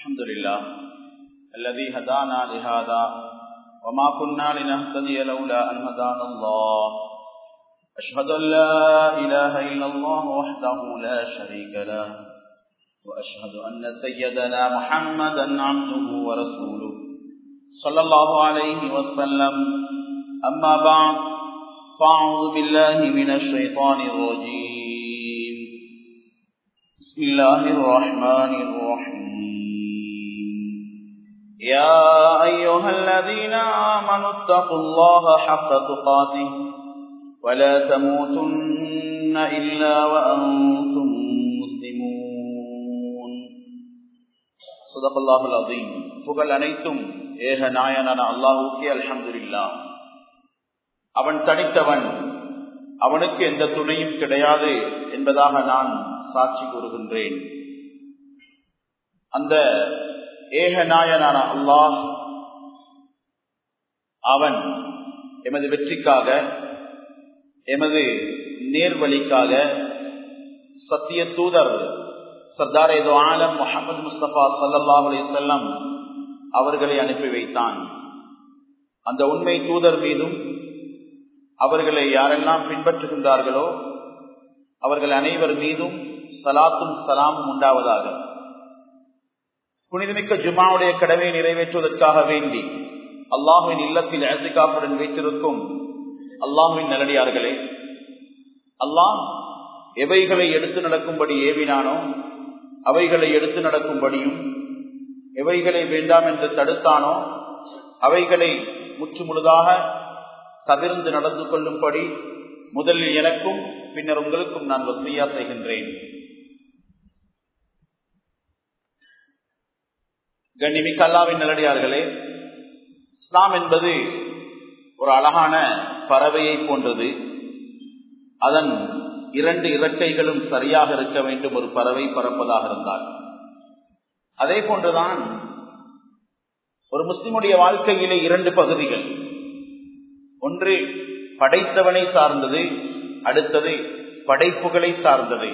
الحمد لله الذي هدانا لهذا وما كنا لنهتدي لولا أن هدانا الله أشهد أن لا إله إلا الله وحده لا شريك له وأشهد أن سيدنا محمدا عبده ورسوله صلى الله عليه وسلم أما بعد فأعوذ بالله من الشيطان الرجيم بسم الله الرحمن الرحيم يا أيها الذين آمنوا اتقوا الله حق تقاته ولا تموتن إلا وأنتم مسلمون صدق الله العظيم புகழ் அனைத்தும் ஏக நாயனான அல்லாஹ்வுக்கே அல்ஹம்துலில்லாஹ். அவன் தனித்தவன், அவனுக்கு எந்த துணையும் கிடையாது என்பதாக நான் சாட்சி கூறுகின்றேன். அந்த ஏகநாயனான அல்லாஹ் அவன் எமது வெற்றிக்காக, எமது நேர்வழிக்காக சத்திய தூதர் சர்தாரே தோ ஆலம் முஹம்மது முஸ்தபா ஸல்லல்லாஹு அலைஹி வஸல்லம் அவர்களை அனுப்பி வைத்தான். அந்த உண்மை தூதர் மீதும் அவர்களை யாரெல்லாம் பின்பற்றுகின்றார்களோ அவர்கள் அனைவர் மீதும் ஸலாத்தும் ஸலாமும் உண்டாவதாக. புனிதமிக்க ஜும்ஆவுடைய கடமையை நிறைவேற்றுவதற்காக வேண்டி அல்லாஹ்வின் இல்லத்தில் இஅ்திகாஃபுடன் வைத்திருக்கும் அல்லாஹ்வின் நல்லடியார்களே, அல்லாஹ் எவைகளை எடுத்து நடக்கும்படி ஏவினானோ அவைகளை எடுத்து நடக்கும்படியும், எவைகளை வேண்டாம் என்று தடுத்தானோ அவைகளை முற்று முழுதாக தவிர்த்து நடந்து கொள்ளும்படி முதலில் எனக்கும் பின்னர் உங்களுக்கும் நான் வசியா செய்கின்றேன். கண்ணிமிக்க அல்லாஹ்வின் நல்லடியார்களே, இஸ்லாம் என்பது ஒரு அழகான பறவையை போன்றது. அதன் இரண்டு இறக்கைகளும் சரியாக இருக்க வேண்டும் ஒரு பறவை பறப்பதாக இருந்தால். அதே போன்றுதான் ஒரு முஸ்லிமுடைய வாழ்க்கையிலே இரண்டு பகுதிகள். ஒன்று படைத்தவனை சார்ந்தது, அடுத்தது படைப்புகளை சார்ந்தது.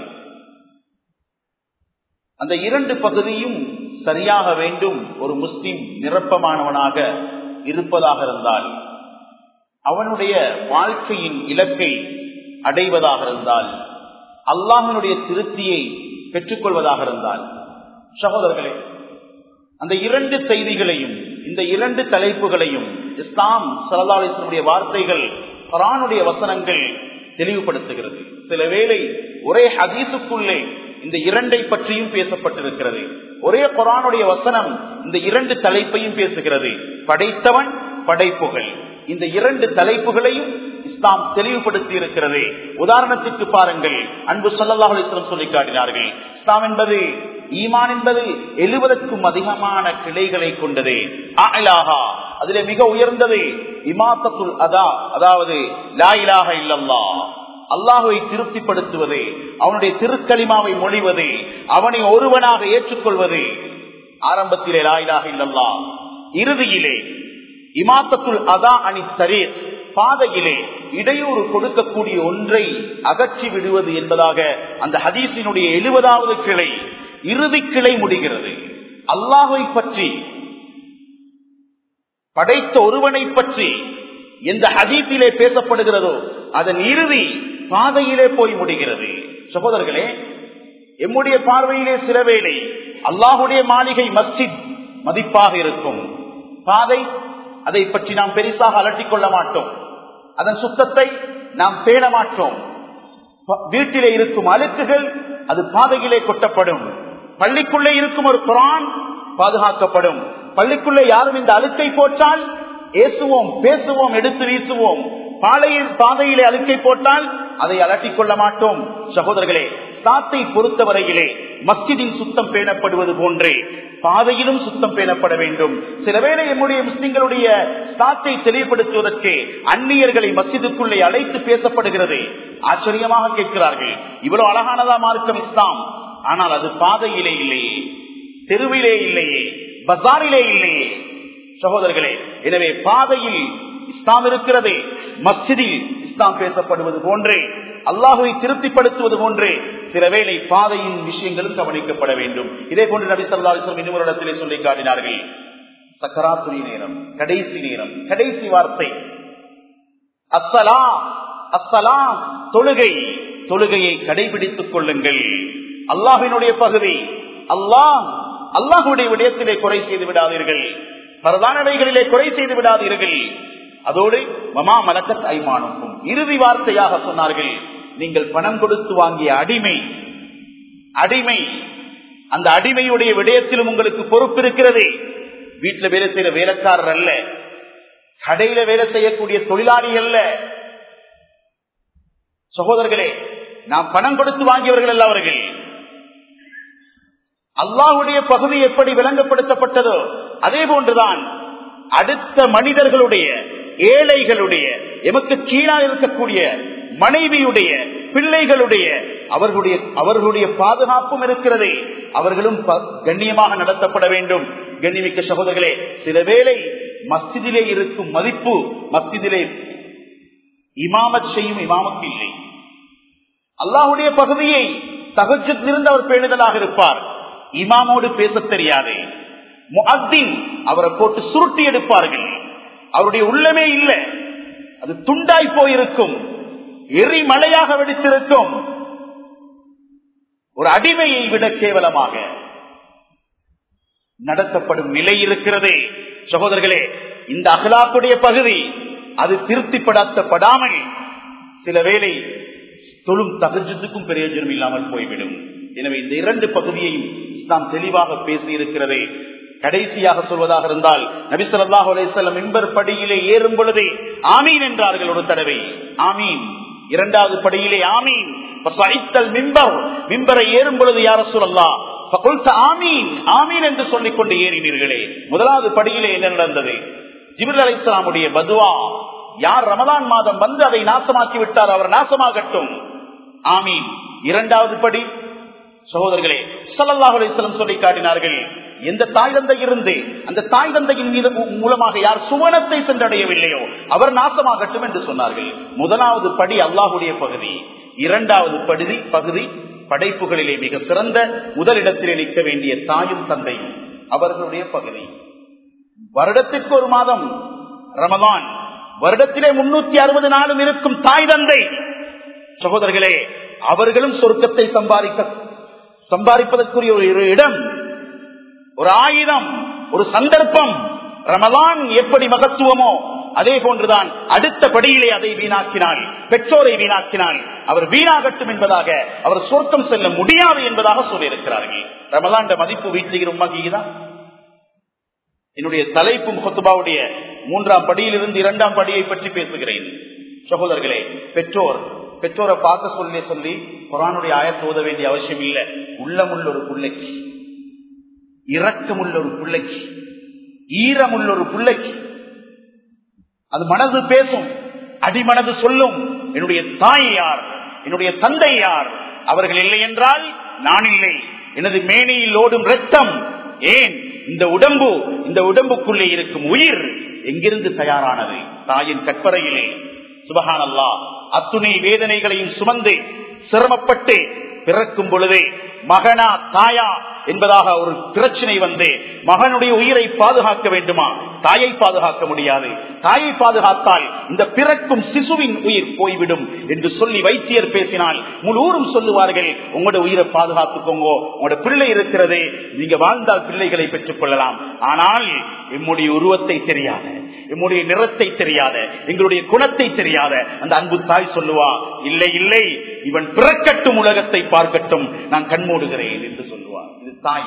அந்த இரண்டு பகுதியும் சரியாக வேண்டும் ஒரு முஸ்லிம் நிரப்பமானவனாக இருப்பதாக இருந்தால், அவனுடைய வாழ்க்கையின் இலக்கை அடைவதாக இருந்தால், அல்லாஹ்வினுடைய திருப்தியை பெற்றுக்கொள்வதாக இருந்தால். சகோதரர்களே, அந்த இரண்டு செய்திகளையும், இந்த இரண்டு தலைப்புகளையும் இஸ்லாம் ஸல்லல்லாஹு அலைஹி வஸல்லம் வார்த்தைகள், குர்ஆனுடைய வசனங்கள் தெளிவுபடுத்துகிறது. சில வேளை ஒரே ஹதீஸுக்குள்ளே இந்த இரண்டை பற்றியும் பேசப்பட்டிருக்கிறது. ஒரே குர்ஆனுடைய வசனம் இந்த இரண்டு தலைப்பையும் பேசுகிறது. படைத்தவன், படைப்புகள், இந்த இரண்டு தலைப்புகளையும் இஸ்லாம் தெளிவுபடுத்தி இருக்கிறது. உதாரணத்திற்கு பாருங்கள், அன்பு ஸல்லல்லாஹு அலைஹி வஸல்லம் சொல்லி காட்டினார்கள், இஸ்லாம் என்பது, ஈமான் என்பது 70க்கும் அதிகமான கிளைகளை கொண்டது. அஅலாஹா, அதிலே மிக உயர்ந்தது இமாத்தத்துல் அதா, அதாவது லா இலாஹ இல்லல்லாஹ், அல்லாஹ்வை திருப்திப்படுத்துவது, அவனுடைய திருக்கலிமாவை மொழிவது, அவனை ஒருவனாக ஏற்றுக்கொள்வது. ஆரம்பத்திலே லா இலாஹ இல்லல்லாஹ், இறுதியிலே இமாத்தத்துல் அதா அனி தரீக், பாதையிலே இடையூறு கொடுக்கக்கூடிய ஒன்றை அகற்றி விடுவது என்பதாக அந்த ஹதீஸினுடைய 70வது கிளை, இறுதி கிளை முடிகிறது. அல்லாஹ்வை பற்றி, படைத்த ஒருவனை பற்றி எந்த ஹதீஸிலே பேசப்படுகிறதோ அதன் இறுதி பாதையிலே போய் முடிகிறது. சகோதரர்களே, எம்முடைய பார்வையிலே சில வேளை அல்லாஹுடைய மாளிகை மஸ்ஜித் மதிப்பாக இருக்கும், பாதை அதை பற்றி நாம் பெரிசாக அலட்டிக் கொள்ள மாட்டோம், அதன் சுத்தத்தை நாம் பேண மாட்டோம். வீட்டிலே இருக்கும் அழுக்குகள் அது பாதையிலே கொட்டப்படும். பள்ளிக்குள்ளே இருக்கும் ஒரு குர்ஆன் பாதுகாக்கப்படும். பள்ளிக்குள்ளே யாரும் இந்த அழுக்கை போட்டால் ஏசுவோம், பேசுவோம், எடுத்து வீசுவோம். பாதையிலே அழுக்கை போட்டால் அதை அலட்டிக் கொள்ள மாட்டோம். சகோதரர்களே, இஸ்லாத்தை பொறுத்தவரையிலே மஸ்ஜிதின் சுத்தம் பேணப்படுவது போன்றே பாதையிலும் சுத்தம் பேணப்பட வேண்டும். சிலவேளை நம்முடைய முஸ்லிம்களுடைய இஸ்லாத்தை தெளிவுபடுத்துவதற்கு அந்நியர்களை மஸ்ஜிதுக்குள்ளே அழைத்து பேசப்படுகிறது. ஆச்சரியமாக கேட்கிறார்கள், இவ்வளவு அழகானதா மார்க்கம் இஸ்லாம், ஆனால் அது பாதையிலே இல்லையே, தெருவிலே இல்லையே, பஜாரிலே இல்லையே. சகோதரர்களே, எனவே பாதையில் இஸ்லாம் இருக்கிறது, மஸ்ஜிதில் இஸ்லாம் பேசப்படுவது போன்றே, அல்லாஹ்வை திருப்திப்படுத்துவது போன்றே சில வேளை பாதையின் விஷயங்களும் கவனிக்கப்பட வேண்டும். இதே போன்று நபி ஸல்லல்லாஹு அலைஹி வஸல்லம் இன்னொரு இடத்திலே சொல்லி காட்டினார்கள், சக்கராத்துரி நேரம், கடைசி நேரம், கடைசி வார்த்தை அஸ்ஸலா அஸ்ஸலா, தொழுகை, தொழுகையை கடைபிடித்துக் கொள்ளுங்கள். அல்லாஹ்வினுடைய பகுதி, அல்லாஹ்வுடைய விடயத்திலே குறை செய்து விடாதீர்கள், பரதானவைகளிலே குறை செய்து விடாதீர்கள். அதோடு மமா மலக்கத் ஐமானுக்கும், இறுதி வார்த்தையாக சொன்னார்கள், நீங்கள் பணம் கொடுத்து வாங்கிய அடிமை, அந்த அடிமையுடைய விடயத்திலும் உங்களுக்கு பொறுப்பு இருக்கிறது. வீட்டில் வேலை செய்யற வேலைக்காரர் அல்ல, கடையில வேலை செய்யக்கூடிய தொழிலாளி அல்ல. சகோதரர்களே, நாம் பணம் கொடுத்து வாங்கியவர்கள் அல்ல அவர்கள். அல்லாஹ்வுடைய பகுதி எப்படி விளங்கப்படுத்தப்பட்டதோ அதே போன்றுதான் அடுத்த மனிதர்களுடைய, ஏழைகளுடைய, எமக்கு கீழாக இருக்கக்கூடிய மனைவியுடைய, பிள்ளைகளுடைய, அவர்களுடைய பாதுகாப்பும் இருக்கிறது. அவர்களும் கண்ணியமாக நடத்தப்பட வேண்டும். கண்ணியமிக்க சகோதரர்களே, சில வேளை மஸ்ஜிதிலே இருக்கும் மதிப்பு மஸ்ஜிதிலே இமாமத் செய்யும் இமாமுக்கு இல்லை. அல்லாஹ்வுடைய பகுதியை தஹஜ்ஜுத் இருந்து அவர் பேணுதலாக இருப்பார், இமாமோடு பேச தெரியாது. முஅத்தின் அவரை போட்டு சுருட்டி எடுப்பார்கள். அவருடைய உள்ளமே இல்லை, அது துண்டாய் போயிருக்கும், எரிமலையாக வெடித்திருக்கும். ஒரு அடிமையை விட கேவலமாக நடத்தப்படும் நிலை இருக்கிறது. சகோதரர்களே, இந்த அஹ்லாக்குடைய பகுதி அது திருப்திப்படுத்தப்படாமல் சில வேளை தொழும் தஹஜ்ஜுதுக்கும் பிரயோஜனம் இல்லாமல் போய்விடும். எனவே இந்த இரண்டு பகுதியையும் இஸ்லாம் தெளிவாக பேசி இருக்கிறது. கடைசியாக சொல்வதாக இருந்தால், நபி ஸல்லல்லாஹு அலைஹி வஸல்லம் மிம்பர் படியிலே ஏறும் பொழுது ஆமீன் என்றார்கள் ஒரு தடவை, ஆமீன். இரண்டாவது படியிலே ஆமீன். மிம்பரை ஏறும் பொழுது யா ரசூலல்லாஹ் ஃபகுல்த ஆமீன், ஆமீன் என்று சொல்லிக் கொண்டு ஏறினீர்களே. முதலாவது படியிலே என்ன நடந்தது? ஜிப்ரீல் அலைஹிஸ்ஸலாமுடைய பதுவா, யார் ரமலான் மாதம் வந்து அதை நாசமாக்கி விட்டார் அவர் நாசமாகட்டும், ஆமீன். இரண்டாவது படி சகோதரர்களே, ஸல்லல்லாஹு அலைஹி வஸல்லம் சொல்லி காட்டினார்கள், எந்த தாய் தந்தை இருந்து அந்த தாய் தந்தையின் மீது மூலமாக யார் சுவனத்தை சென்றடையவில்லையோ அவர் நாசமாகட்டும் என்று சொன்னார்கள். முதலாவது படி அல்லாஹ்வுடைய பகுதி. இரண்டாவது பகுதி படைப்புகளிலே மிக சிறந்த முதலிடத்திலே நிற்க வேண்டிய தாயும் தந்தையும் அவர்களுடைய பகுதி. வருடத்திற்கு ஒரு மாதம் ரமலான், வருடத்திலே 360 நாளும் இருக்கும் தாய் தந்தை. சகோதரர்களே, அவர்களும் சொர்க்கத்தை சம்பாதிப்பதற்குரிய ஒரு இடம், ஒரு ஆயுதம், ஒரு சந்தர்ப்பம். ரமலான் எப்படி மகத்துவமோ அதே போன்றுதான் அடுத்த படியிலே அதை வீணாக்கினால், பெற்றோரை வீணாக்கினால் அவர் வீணாகட்டும் என்பதாக, அவர் சொர்க்கம் செல்ல முடியாது என்பதாக சொல்லியிருக்கிறார்கள். ரமலான் மதிப்பு வீட்டில் உண்மைதான். என்னுடைய தலைப்பு முகத்துபாவுடைய 3ஆம் படியிலிருந்து 2ஆம் படியை பற்றி பேசுகிறேன். சகோதரர்களே, பெற்றோரை பார்க்க சொல்லி குர்ஆனுடைய ஆயத்தை ஓத வேண்டிய அவசியம் இல்லை. உள்ளமுள்ள ஒரு பிள்ளைக்கு, இரக்கமுள்ள ஒரு பிள்ளைக்கு, ஈரமுள்ள ஒரு பிள்ளைக்கு அது மனது பேசும், அடிமனது சொல்லும், என்னுடைய தாய் யார், என்னுடைய தந்தை யார், அவர்கள் இல்லை என்றால் நான் இல்லை. எனது மேனியில் ஓடும் ரத்தம் ஏன், இந்த உடம்புக்குள்ளே இருக்கும் உயிர் எங்கிருந்து தயாரானது? தாயின் கற்பறையிலே. சுபஹானல்லாஹ், அத்துணை வேதனைகளையும் சுமந்து சிரமப்பட்டு பிறக்கும் பொழுது மகனா தாயா என்பதாக ஒரு பிரச்சனை வந்து மகனுடைய உயிரை பாதுகாக்க வேண்டுமா? தாயை பாதுகாக்க முடியாது. தாயை பாதுகாத்தால் இந்த பிறக்கும் சிசுவின் உயிர் போய்விடும் என்று சொல்லி வைத்தியர் பேசினால் முழு ஊரும் சொல்லுவார்கள், உங்களோட உயிரை பாதுகாத்துக்கோங்க, உங்களோட பிள்ளை இருக்கிறது, நீங்க வாழ்ந்தால் பிள்ளைகளை பெற்றுக் கொள்ளலாம். ஆனால் எம்முடைய உருவத்தை தெரியாத, எம்முடைய நிறத்தை தெரியாத, எங்களுடைய குணத்தை தெரியாத அந்த அன்பு தாய் சொல்லுவா, இல்லை இல்லை, இவன் பிறக்கட்டும், உலகத்தை பார்க்கட்டும், நான் கண்மூடுகிறேன் என்று சொல்லுவார். இது தாய்.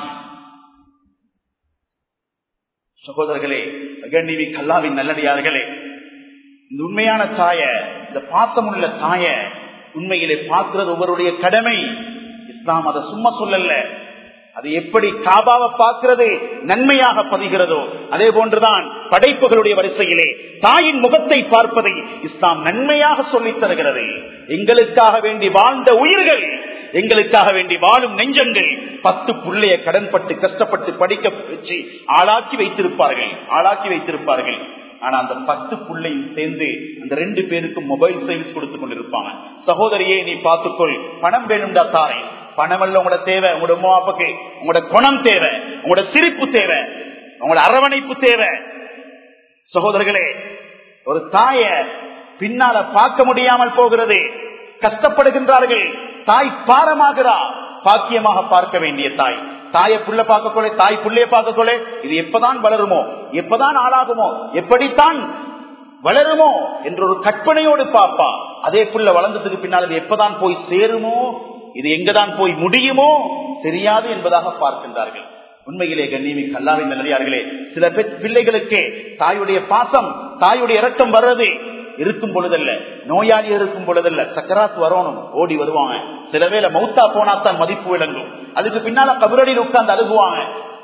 சகோதரர்களே, அகண்ணிவி கல்லாவின் நல்லடியார்களே, இந்த உண்மையான தாய, இந்த பாசமுள்ள தாய உண்மையிலே பார்க்கிறது ஒவ்வொருடைய கடமை. இஸ்லாம் அதை சும்மா சொல்லல. அது எப்படி காபாவை பார்க்கிறது நன்மையாக பதிகிறதோ அதே போன்றுதான் படைப்புகளுடைய வரிசையிலே தாயின் முகத்தை பார்ப்பதை இஸ்லாம் நன்மையாக சொல்லித் தருகிறது. எங்களுக்காக வேண்டி வாழ்ந்த உயிர்கள், எங்களுக்காக வேண்டி வாழும் நெஞ்சங்கள் 10 புள்ளைய கடன்பட்டு கஷ்டப்பட்டு படிக்க வச்சு ஆளாக்கி வைத்திருப்பார்கள். ஆனா அந்த 10 புள்ளையும் சேர்ந்து அந்த 2 பேருக்கும் மொபைல் சர்வீஸ் கொடுத்து கொண்டிருப்பாங்க. சகோதரியே, நீ பார்த்துக்கொள், பணம் வேணும்டா தாரேன், பணமல்ல உங்களோட தேவை, உங்களோட உம்மா அப்பாக்கு உங்களோட குணம் தேவை, உங்களோட சிரிப்பு தேவை, உங்களோட அரவணைப்பு தேவை. சகோதரர்களே, ஒரு தாய பின்னால பார்க்க முடியாமல் போகிறது, கஷ்டப்படுகின்றார்கள். தாய் பாரமாகிறா. பாக்கியமாக பார்க்க வேண்டிய தாய், தாயை புள்ள பார்க்கக்கொள்ள, தாய் புள்ளைய பார்க்கக்கொள்ள, இது எப்பதான் வளருமோ, எப்பதான் ஆளாகுமோ, எப்படித்தான் வளருமோ என்ற ஒரு கற்பனையோடு பாப்பா. அதே புள்ள வளர்ந்ததுக்கு பின்னால் இது எப்பதான் போய் சேருமோ, இது எங்கதான் போய் முடியுமோ தெரியாது என்பதாக பார்க்கின்றார்கள். உண்மையிலே கண்ணியமிக்க அல்லாஹ்வின் நல்லடியார்களே, சில பிள்ளைகளுக்கு தாயுடைய பாசம், தாயுடைய இரக்கம் வர்றது இருக்கும் பொழுதல்ல, நோயாளி இருக்கும் பொழுதல்ல, சக்கராத் வரணும் ஓடி வருவாங்க. சில வேளை மௌத்தா போனாத்தான் மதிப்பு விளங்கும். அதுக்கு பின்னால கபரடியில் உட்கார்ந்து அழுகுவாங்க.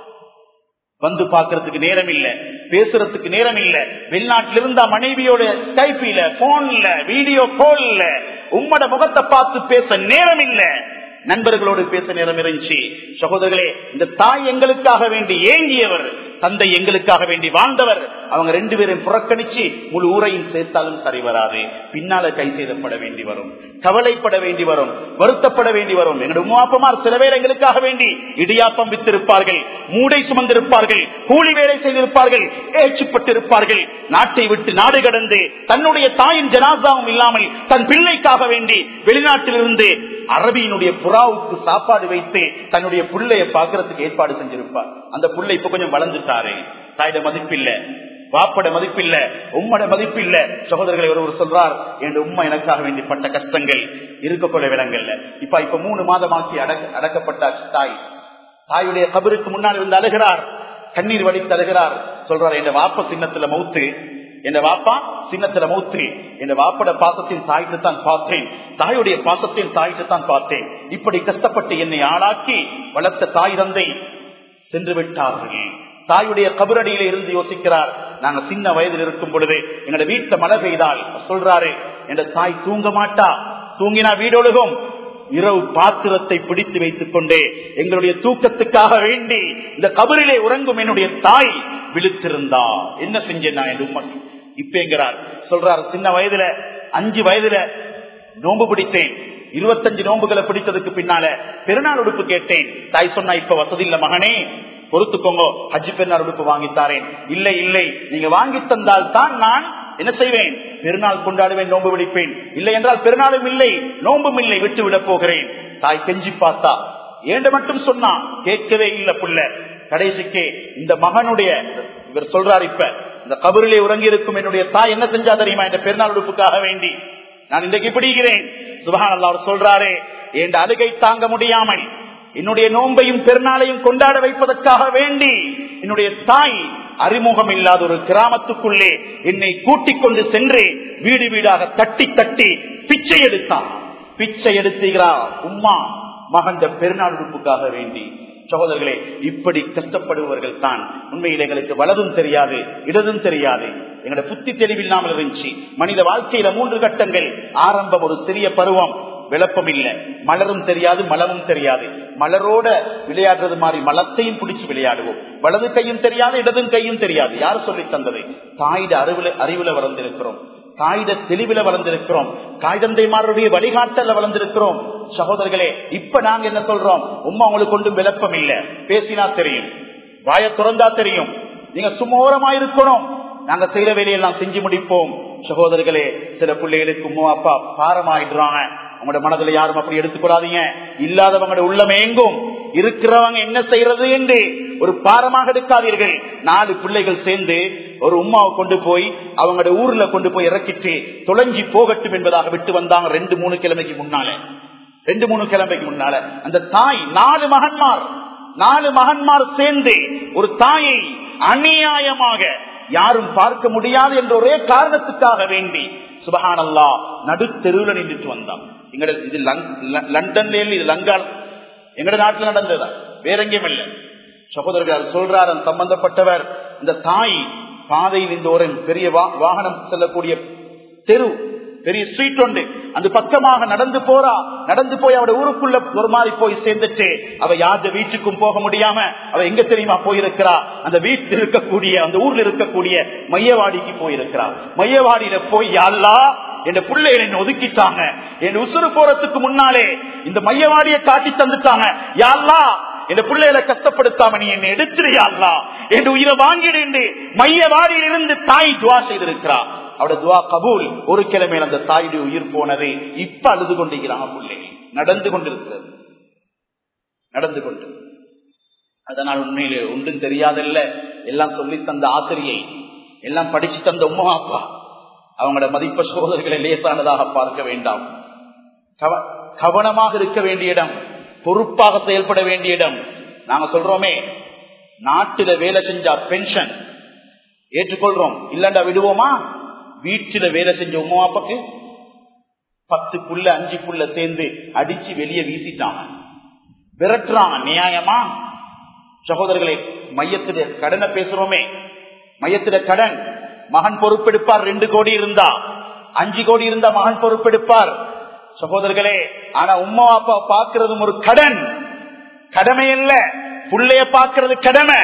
வந்து பாக்குறதுக்கு நேரம் இல்ல, பேசுறதுக்கு நேரம் இல்ல. வெளிநாட்டில இருந்தா மனைவியோட ஸ்கைப்ல, போன்ல, வீடியோ கால்ல உம்மட முகத்தை பார்த்து பேச நேரம் இல்ல, நண்பர்களோடு பேச நேரம் இருந்துச்சு. சகோதரர்களே, இந்த தாய் எங்களுக்காக வேண்டி ஏங்கியவர், தந்தை எங்களுக்காக வேண்டி வாழ்ந்தவர். அவங்க ரெண்டு பேரையும் புறக்கணிச்சு முழு ஊரையும் சேர்த்தாலும் சரி வராது. பின்னால கை செய்தப்பட வேண்டி வரும், கவலைப்பட வேண்டி வரும், வருத்தப்பட வேண்டி வரும். எங்களுடைய உம்மா அப்பமார் சில பேர் எங்களுக்காக வேண்டி இடியாப்பம் வித்திருப்பார்கள், மூடை சுமந்திருப்பார்கள், கூலி வேலை செய்திருப்பார்கள், ஏச்சுப்பட்டிருப்பார்கள். நாட்டை விட்டு நாடு கடந்து தன்னுடைய தாயின் ஜனாசாவும் இல்லாமல் தன் பிள்ளைக்காக வேண்டி வெளிநாட்டிலிருந்து அரபியினுடைய புறாவுக்கு சாப்பாடு வைத்து தன்னுடைய பிள்ளைய பாக்குறதுக்கு ஏற்பாடு செஞ்சிருப்பார். அந்த பிள்ளை இப்ப கொஞ்சம் வளர்ந்துட்டாரு, தாயோட மதிப்பில்ல, வாப்பட மதிப்பில்ல, உம்மட மதிப்பில்ல. சகோதரர்களை ஒருவர் சொல்றார், என் உம்மா எனக்காக வேண்டி பட்ட கஷ்டங்கள் இருக்கக்கூட விலங்கல்ல. இப்ப 3 மாதமாக்கி அடக்கப்பட்டாச்சு தாய். தாயுடைய கபருக்கு முன்னால் இருந்து அழுகிறார், கண்ணீர் வடித்து அழுகிறார். சொல்றார், என் வாப்ப சின்னத்துல மௌத்து, என் வாப்பா சின்னத்துல மௌத்து, என் வாப்பட பாசத்தின் தாயிட்டு தான் பார்த்தேன், தாயுடைய பாசத்தின் தாயிட்டு தான் பார்த்தேன். இப்படி கஷ்டப்பட்டு என்னை ஆளாக்கி வளர்த்த தாய் தந்தை சென்று விட்டார்கள். தாயுடைய கபரடியில இருந்து யோசிக்கிறார், நாங்க சின்ன வயதில் இருக்கும் பொழுது எங்க வீட்டுல மழை பெய்தால் சொல்றாரு, என் தாய் தூங்க மாட்டா, தூங்கினா வீடொழுகும். இரவு பாத்திரத்தை பிடித்து வைத்துக் கொண்டே எங்களுடைய தூக்கத்துக்காக வேண்டி இந்த கபரிலே உறங்கும் என்னுடைய தாய் விழுத்திருந்தா என்ன செஞ்சேன் என் உம்மக்கு. இப்ப என்கிறார், சொல்றார், சின்ன வயதுல 5 வயதுல நோன்பு பிடித்தேன், 25 நோன்புகளை பிடித்ததுக்கு பின்னால பெருநாள் உடுப்பு கேட்டேன். தாய் சொன்னா, இப்ப வசதி இல்ல மகனே, பொறுத்துக்கோங்க, ஹஜ் பெருநாள் உடுப்பு வாங்கித்தாரேன். இல்லை இல்லை, நீங்க வாங்கி தந்தால் தான் நான் என்ன செய்வேன், பெருநாள் கொண்டாடுவேன், நோன்பு பிடிப்பேன். இல்லை என்றால் பெருநாளும் இல்லை, நோன்பும் இல்லை, விட்டு விட போகிறேன். தாய் கெஞ்சி பார்த்தா, ஏண்ட மட்டும் சொன்னா கேட்கவே இல்லை புள்ள. கடைசிக்கு இந்த மகனுடைய, இவர் சொல்றார், இப்ப இந்த கபரிலே உறங்கி இருக்கும் என்னுடைய தாய் என்ன செஞ்சா தெரியுமா, இந்த பெருநாள் உடுப்புக்காக வேண்டி நான் இன்றைக்கு பிடிக்கிறேன். சுப்ஹானல்லாஹ், அவர் சொல்றாரே, என் அழுகை தாங்க முடியாமல் என்னுடைய நோன்பையும் பெருநாளையும் கொண்டாட வைப்பதற்காக வேண்டி என்னுடைய தாய் அறிமுகம் இல்லாத ஒரு கிராமத்துக்குள்ளே என்னை கூட்டிக் கொண்டு சென்று வீடு வீடாக தட்டி தட்டி பிச்சை எடுத்தான். பிச்சை எடுத்துகிறார் உம்மா மகன் பெருநாள் உடுப்புக்காக வேண்டி. சகோதரர்களே, இப்படி கஷ்டப்படுபவர்கள் தான் உண்மையில் எங்களுக்கு வலதும் தெரியாது, இடதும் தெரியாது, எங்களோட புத்தி தெளிவில்லாமல் இருந்துச்சு. மனித வாழ்க்கையில 3 கட்டங்கள். ஆரம்பம் ஒரு சிறிய பருவம், விளப்பம் இல்ல, மலரும் தெரியாது, மலமும் தெரியாது. மலரோட விளையாடுறது மாதிரி மலத்தையும் பிடிச்சு விளையாடுவோம். வலது கையும் தெரியாது, இடதும் கையும் தெரியாது. யார் சொல்லி தந்தது? தாயிட அறிவுல வளர்ந்திருக்கிறோம், தாயிட தெளிவில வளர்ந்திருக்கிறோம், காய்தந்தைமாருடைய வழிகாட்டல வளர்ந்திருக்கிறோம். சகோதரர்களே, இப்ப நாங்க என்ன சொல்றோம், உம்மா உங்களுக்கு கொண்டும் விளப்பம் இல்ல, பேசினா தெரியும், வாய திறந்தா தெரியும், நீங்க சுமோரமாயிருக்கணும், நாங்க செய்யற வேலையெல்லாம் செஞ்சு முடிப்போம். சகோதரர்களே, சில பிள்ளைகளுக்கு உம்மா அப்பா பாரமாயிடுறாங்க. உங்களோட மனதில் யாரும் அப்படி எடுத்துக்கூடாதீங்க. இல்லாதவங்களோட உள்ளம் எங்கும், இருக்கிறவங்க என்ன செய்யறது என்று ஒரு பாரமாக எடுக்காதீர்கள். 4 பிள்ளைகள் சேர்ந்து ஒரு உம்மாவை கொண்டு போய் அவங்களோட ஊர்ல கொண்டு போய் இறக்கிட்டு தொலைஞ்சி போகட்டும் என்பதாக விட்டு வந்தாங்க. 2-3 கிழமைக்கு முன்னால, 2-3 கிழமைக்கு முன்னால அந்த தாய் 4 மகன்மார் சேர்ந்து ஒரு தாயை அநியாயமாக யாரும் பார்க்க முடியாது என்ற ஒரே காரணத்துக்காக வேண்டி சுப்ஹானல்லாஹ் நடுத்தெருவில் நின்றுட்டு வந்தான். இது லண்டன்ல, இது லங்கால், எங்கட நாட்டில் நடந்ததா, வேற எங்கேயும் இல்லை. சகோதரர்கள் சொல்றார் சம்பந்தப்பட்டவர், இந்த தாய் பாதையில் இந்த ஒரு பெரிய வாகனம் செல்லக்கூடிய தெரு, பெரிய ஸ்ட்ரீட் உண்டு, அந்த பக்கமாக நடந்து போறா. நடந்து போய் அவட ஊருக்குள்ள ஒரு மாதிரி போய் சேர்ந்துட்டு அவ யாத வீட்டுக்கும் போக முடியாம அவ எங்க தெரியுமா போயிருக்கிறா, அந்த வீட்டில் இருக்கக்கூடிய அந்த ஊர்ல இருக்கக்கூடிய மையவாடிக்கு போயிருக்கிறா. மையவாடியில போய் யா அல்லாஹ் என் பிள்ளைகளை என்ன ஒதுக்கிட்டாங்க, என் உசுறு போறதுக்கு முன்னாலே இந்த மையவாடியை காட்டி தந்துட்டாங்க. யா அல்லாஹ் என் பிள்ளைகளை கஷ்டப்படுத்தாம நீ என்னை எடுத்துறியா அல்லாஹ், என் உயிரை வாங்கிடு மையவாடியில் இருந்து தாய் துவா செய்திருக்கிறா. அவட துவா கபூல். ஒரு கிழமையில் அந்த தாயுடைய உயிர் போனது. இப்ப அழுது கொண்டிருக்கிறாங்க பிள்ளைங்க. நடந்து கொண்டிருக்கிறது, நடந்து கொண்டு. அதனால் உண்மையிலே ஒன்றும் தெரியாதல்ல, எல்லாம் சொல்லி தந்த ஆசிரியை, எல்லாம் படிச்சு தந்த உம்மா அப்பா, அவங்களோட மதிப்ப சோதர்களை லேசானதாக பார்க்க வேண்டாம். கவனமாக இருக்க வேண்டிய இடம், பொறுப்பாக செயல்பட வேண்டிய இடம். நாங்க சொல்றோமே, நாட்டில வேலை செஞ்சா பென்ஷன் ஏற்றுக்கொள்றோம், இல்லண்டா விடுவோமா? வீட்டில வேலை செஞ்ச உம்மா அப்பாக்கு 10 புள்ள 5 புள்ள சேர்ந்து அடிச்சு வெளியே வீசிட்டாங்க, விரட்டுறாங்க. நியாயமா? சகோதரர்களை, மையத்துடைய கடனை பேசுறோமே, மையத்துடைய கடன் மகன் பொறுப்பெடுப்பார். 2 கோடி இருந்தா 5 கோடி இருந்தா மகன் பொறுப்பெடுப்பார். சகோதரர்களே, ஆனா உம்மா அப்பா பாக்குறதும் ஒரு கடன், கடமை இல்ல. புள்ளைய பாக்குறது கடமை,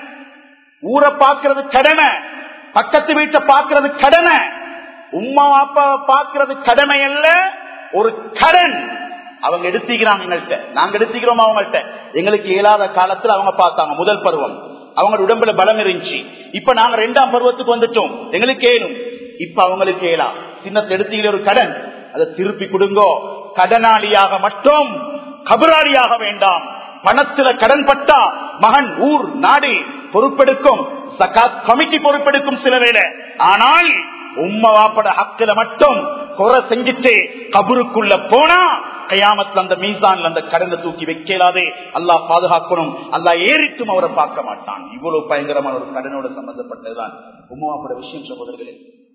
ஊரை பாக்குறது கடமை, பக்கத்து வீட்டை பாக்குறது கடமை. உம்மா அப்பா பாக்குறது கடமை அல்ல, ஒரு கடன். அவங்க எடுத்துக்கிறாங்க எங்கள்கிட்ட, நாங்க எடுத்துக்கிறோம் அவங்கள்ட்ட. எங்களுக்கு இயலாத காலத்துல அவங்க பார்த்தாங்க. முதல் பருவம் அவங்க உடம்புல பலம் இருந்துச்சு. இப்ப நாங்க 2ஆம் பருவத்துக்கு வந்துட்டோம், எங்களுக்கு ஏனும். இப்ப அவங்களுக்கு ஏலா. சின்னத்தை எடுத்துக்கிற ஒரு கடன், அதை திருப்பி கொடுங்கோ. கடனாளியாக மட்டும் கபராளியாக வேண்டாம். பணத்துல கடன் பட்டா மகன் ஊர் நாடு பொறுப்பெடுக்கும், சகாத் கமிட்டி பொறுப்பெடுக்கும் சில வேளை. ஆனால் உம்மா வாப்பட ஹக்கில மட்டும் குறை செஞ்சுட்டு கபருக்குள்ள போனா கயாமத்துல அந்த மீசான்ல அந்த கடனை தூக்கி வைக்கலாதே. அல்லாஹ் பாதுகாக்கணும். அல்லாஹ் ஏறிட்டும் அவரை பார்க்க மாட்டான். இவ்வளவு பயங்கரமான ஒரு கடனோட சம்பந்தப்பட்டதுதான் உம்மா வாப்பட விஷயம் சகோதரர்களே.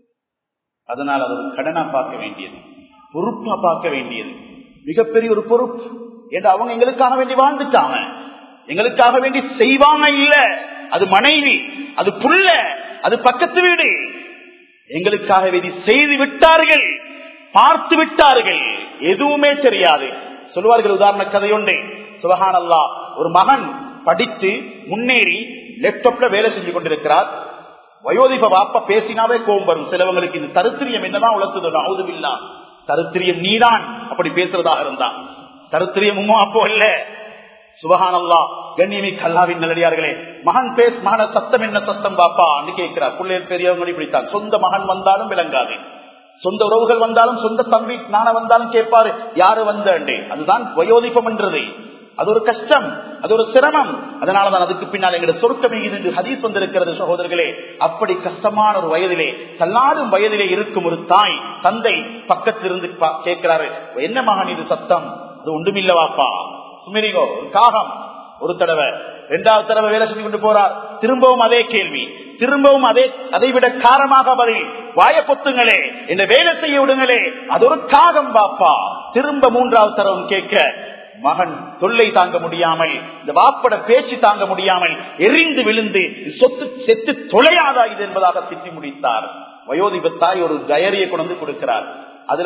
அதனால அது ஒரு கடனா பார்க்க வேண்டியது, பொறுப்பா பார்க்க வேண்டியது, மிகப்பெரிய ஒரு பொறுப்பு. என்று அவங்க எங்களுக்காக வேண்டி வாழ்ந்துட்டாங்க, எங்களுக்காக வேண்டி செய்வாங்க இல்ல. அது மனைவி, அது புள்ள, அது பக்கத்து வீடு, எங்களுக்காக வேண்டி செய்து விட்டார்கள், பார்த்து விட்டார்கள். எதுவுமே தெரியாது. சொல்வார்கள், உதாரண கதையொன்றே. சுப்ஹானல்லாஹ், ஒரு மகன் படித்து முன்னேறி லேப்டாப்ல வேலை செஞ்சு கொண்டிருக்கிறார். வயோதிப வாப்பா பேசினாவே கோபம் வரும் சிலவங்களுக்கு. இந்த தருத்திரியம் என்னதான் உலர்த்துது? நவுதுபில்லா, தருத்திரியம் நீதான் அப்படி பேசுறதாக இருந்தா. தருத்திரியம் உம்மா அப்போ இல்ல. சுப்ஹானல்லாஹ், கண்ணியமிக்க அல்லாஹ்வின் நல்லடியார்களே, மகன் மகன சத்தம் என்ன சத்தம் பாப்பா கேட்கிறார். பிள்ளைகள் பெரியவங்க இப்படித்தான். சொந்த மகன் வந்தாலும் விளங்காது, சொந்த உறவுகள் வந்தாலும், சொந்த தம்பி நான வந்தாலும் கேட்பாரு யாரு வந்தே. அதுதான் வயோதிபம் என்றது. அது ஒரு கஷ்டம், அது ஒரு சிரமம். அதனாலதான் அதுக்கு பின்னால் எங்களுடைய சொர்க்கம் என்று ஹதீஸ் வந்திருக்கிறது சகோதரர்களே. அப்படி கஷ்டமான ஒரு வயதிலே, தள்ளாடும் வயதிலே இருக்கும் ஒரு தாய் தந்தை பக்கத்திலிருந்து கேட்கிறாரு, என்ன மகன் இது சத்தம்? அது ஒன்றுமில்லவாப்பா, சுமிரிகோ ஒரு காகம். ஒரு தடவை, 2வது தடவை வேலை செஞ்சு கொண்டு போறார். திரும்பவும் அதே கேள்வி, திரும்பவும் அதை விட காரமாக பதில். வாய பொத்துங்களே, என்ன வேலை செய்ய விடுங்களே, அது ஒரு காகம் பாப்பா. திரும்ப 3வது தடவை கேட்க மகன் தொல்லை தாங்க முடியாமல், இந்த வாப்பட பேச்சு தாங்க முடியாமல் எரிந்து விழுந்து சொத்து செத்து தொலையாதா இது என்பதாக திட்டி முடித்தார். வயோதிபத்தாய் ஒரு டயரியை கொண்டு கொடுக்கிறார். அதுல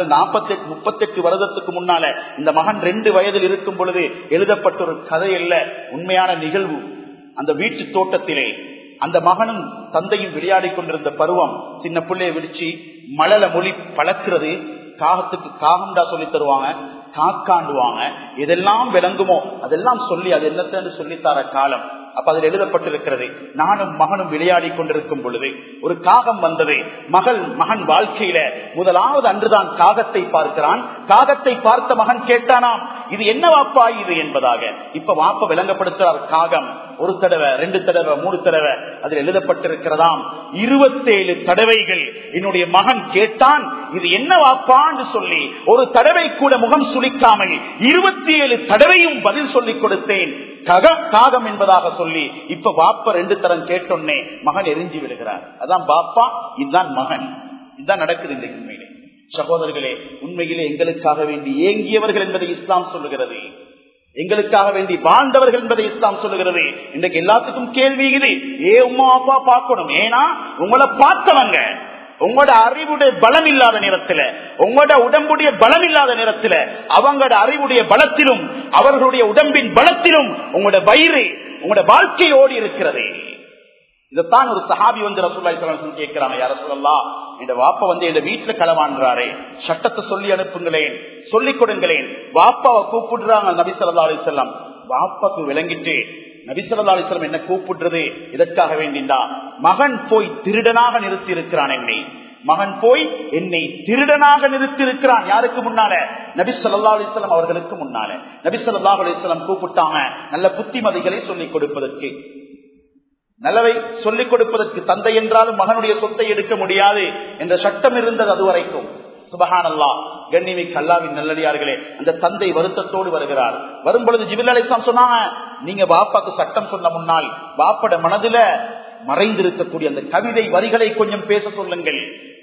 38 வருடத்துக்கு முன்னால இந்த மகன் 2 வயதில் இருக்கும் பொழுது எழுதப்பட்ட ஒரு கதை அல்ல, உண்மையான நிகழ்வு. அந்த வீட்டு தோட்டத்திலே அந்த மகனும் தந்தையும் விளையாடி கொண்டிருந்த பருவம். சின்ன பிள்ளையை விழிச்சு மழல மொழி பழக்கிறது. காகத்துக்கு காகம்டா சொல்லி தருவாங்க, காக்காண்டுவாங்க. எதெல்லாம் விளங்குமோ அதெல்லாம் சொல்லி அது என்னத்தன்னு சொல்லித்தார காலம். அப்ப அதில் எழுதப்பட்டிருக்கிறது, நானும் மகனும் விளையாடி கொண்டிருக்கும் பொழுது ஒரு காகம் வந்தது. மகன் வாழ்க்கையில முதலாவது அன்றுதான் காகத்தை பார்க்கிறான். காகத்தை பார்த்த மகன் கேட்டானாம், இது என்ன வாப்பா இது என்பதாக. இப்ப வாப்ப விளங்கப்படுத்துறார். காகம் ஒரு தடவை, 2 தடவை, 3 தடவை அதில் எழுதப்பட்டிருக்கிறதாம். 27 தடவைகள் என்னுடைய மகன் கேட்டான், இது என்ன வாப்பான்னு சொல்லி. ஒரு தடவை கூட முகம் சுளிக்காமல் 27 தடவையும் பதில் சொல்லிக் கொடுத்தேன், காகம் என்பதாக சொல்லி. இப்ப பாப்பா 2 தரம் கேட்டோன்னே மகன் எரிஞ்சு விடுகிறார். அதான் பாப்பா, இதுதான் மகன். இதுதான் நடக்குது இந்த உண்மையிலே. சகோதரர்களே, உண்மையிலே எங்களுக்காக வேண்டி ஏங்கியவர்கள் என்பதை இஸ்லாம் சொல்லுகிறது, எங்களுக்காக வேண்டி வாழ்ந்தவர்கள் என்பதை இஸ்லாம் சொல்லுகிறது. இன்றைக்கு எல்லாத்துக்கும் கேள்வி இது, உம்மா அப்பா பார்க்கணும். ஏன்னா உங்களை பார்த்தவங்க, உங்களோட அறிவுடைய பலம் இல்லாத நேரத்துல, உங்களோட உடம்புடைய பலம் இல்லாத நேரத்துல, அவங்களோட அறிவுடைய பலத்திலும் அவர்களுடைய உடம்பின் பலத்திலும் உங்களோட வயிறு உங்களோட வாழ்க்கை ஓடி இருக்கிறது. இதைத்தான் ஒரு சஹாபி வந்து ரசூலுல்லாஹி ஸல்லல்லாஹு அலைஹி வஸல்லம் கேட்கிறாங்க, யா ரசூலல்லாஹ், இந்த வாப்பா வந்து என் வீட்டுல களவான்றாரே, சட்டத்தை சொல்லி அனுப்புங்களேன், சொல்லிக் கொடுங்களேன். வாப்பாவை கூப்பிடுறாங்க நபி ஸல்லல்லாஹு அலைஹி வஸல்லம். வாப்பாக்கு விளங்கிட்டு நபி ஸல்லல்லாஹு அலைஹி வஸல்லம் என்ன கூப்பிடுறது இதற்காக வேண்டிண்டா, மகன் போய் திருடனாக நிறுத்தி இருக்கிறான் என்னை, மகன் போய் என்னை திருடனாக நிறுத்தி இருக்கிறான். யாருக்கு முன்னால? நபி ஸல்லல்லாஹு அலைஹி வஸல்லம் அவர்களுக்கு முன்னால. நபி ஸல்லல்லாஹு அலைஹி வஸல்லம் கூப்பிட்டாங்க நல்ல புத்திமதிகளை சொல்லிக் கொடுப்பதற்கு, நல்லவை சொல்லிக் கொடுப்பதற்கு. தந்தை என்றாலும் மகனுடைய சொத்தை எடுக்க முடியாது என்ற சட்டம் இருந்தது அதுவரைக்கும். சுபஹானல்லாஹ், கண்ணியமிக்க அல்லாஹ்வின் நல்லடியார்களே, அந்த தந்தை வருத்தத்தோடு வருகிறார். வரும்பொழுது ஜிப்ரீல் அலைஹிஸ்ஸலாம் சொன்னாங்க, நீங்க பாப்பாக்கு சட்டம் சொன்ன முன்னால் பாப்பட மனதில மறைந்திருக்கக்கூடிய அந்த கவிதை வரிகளை கொஞ்சம் பேச சொல்லுங்கள்.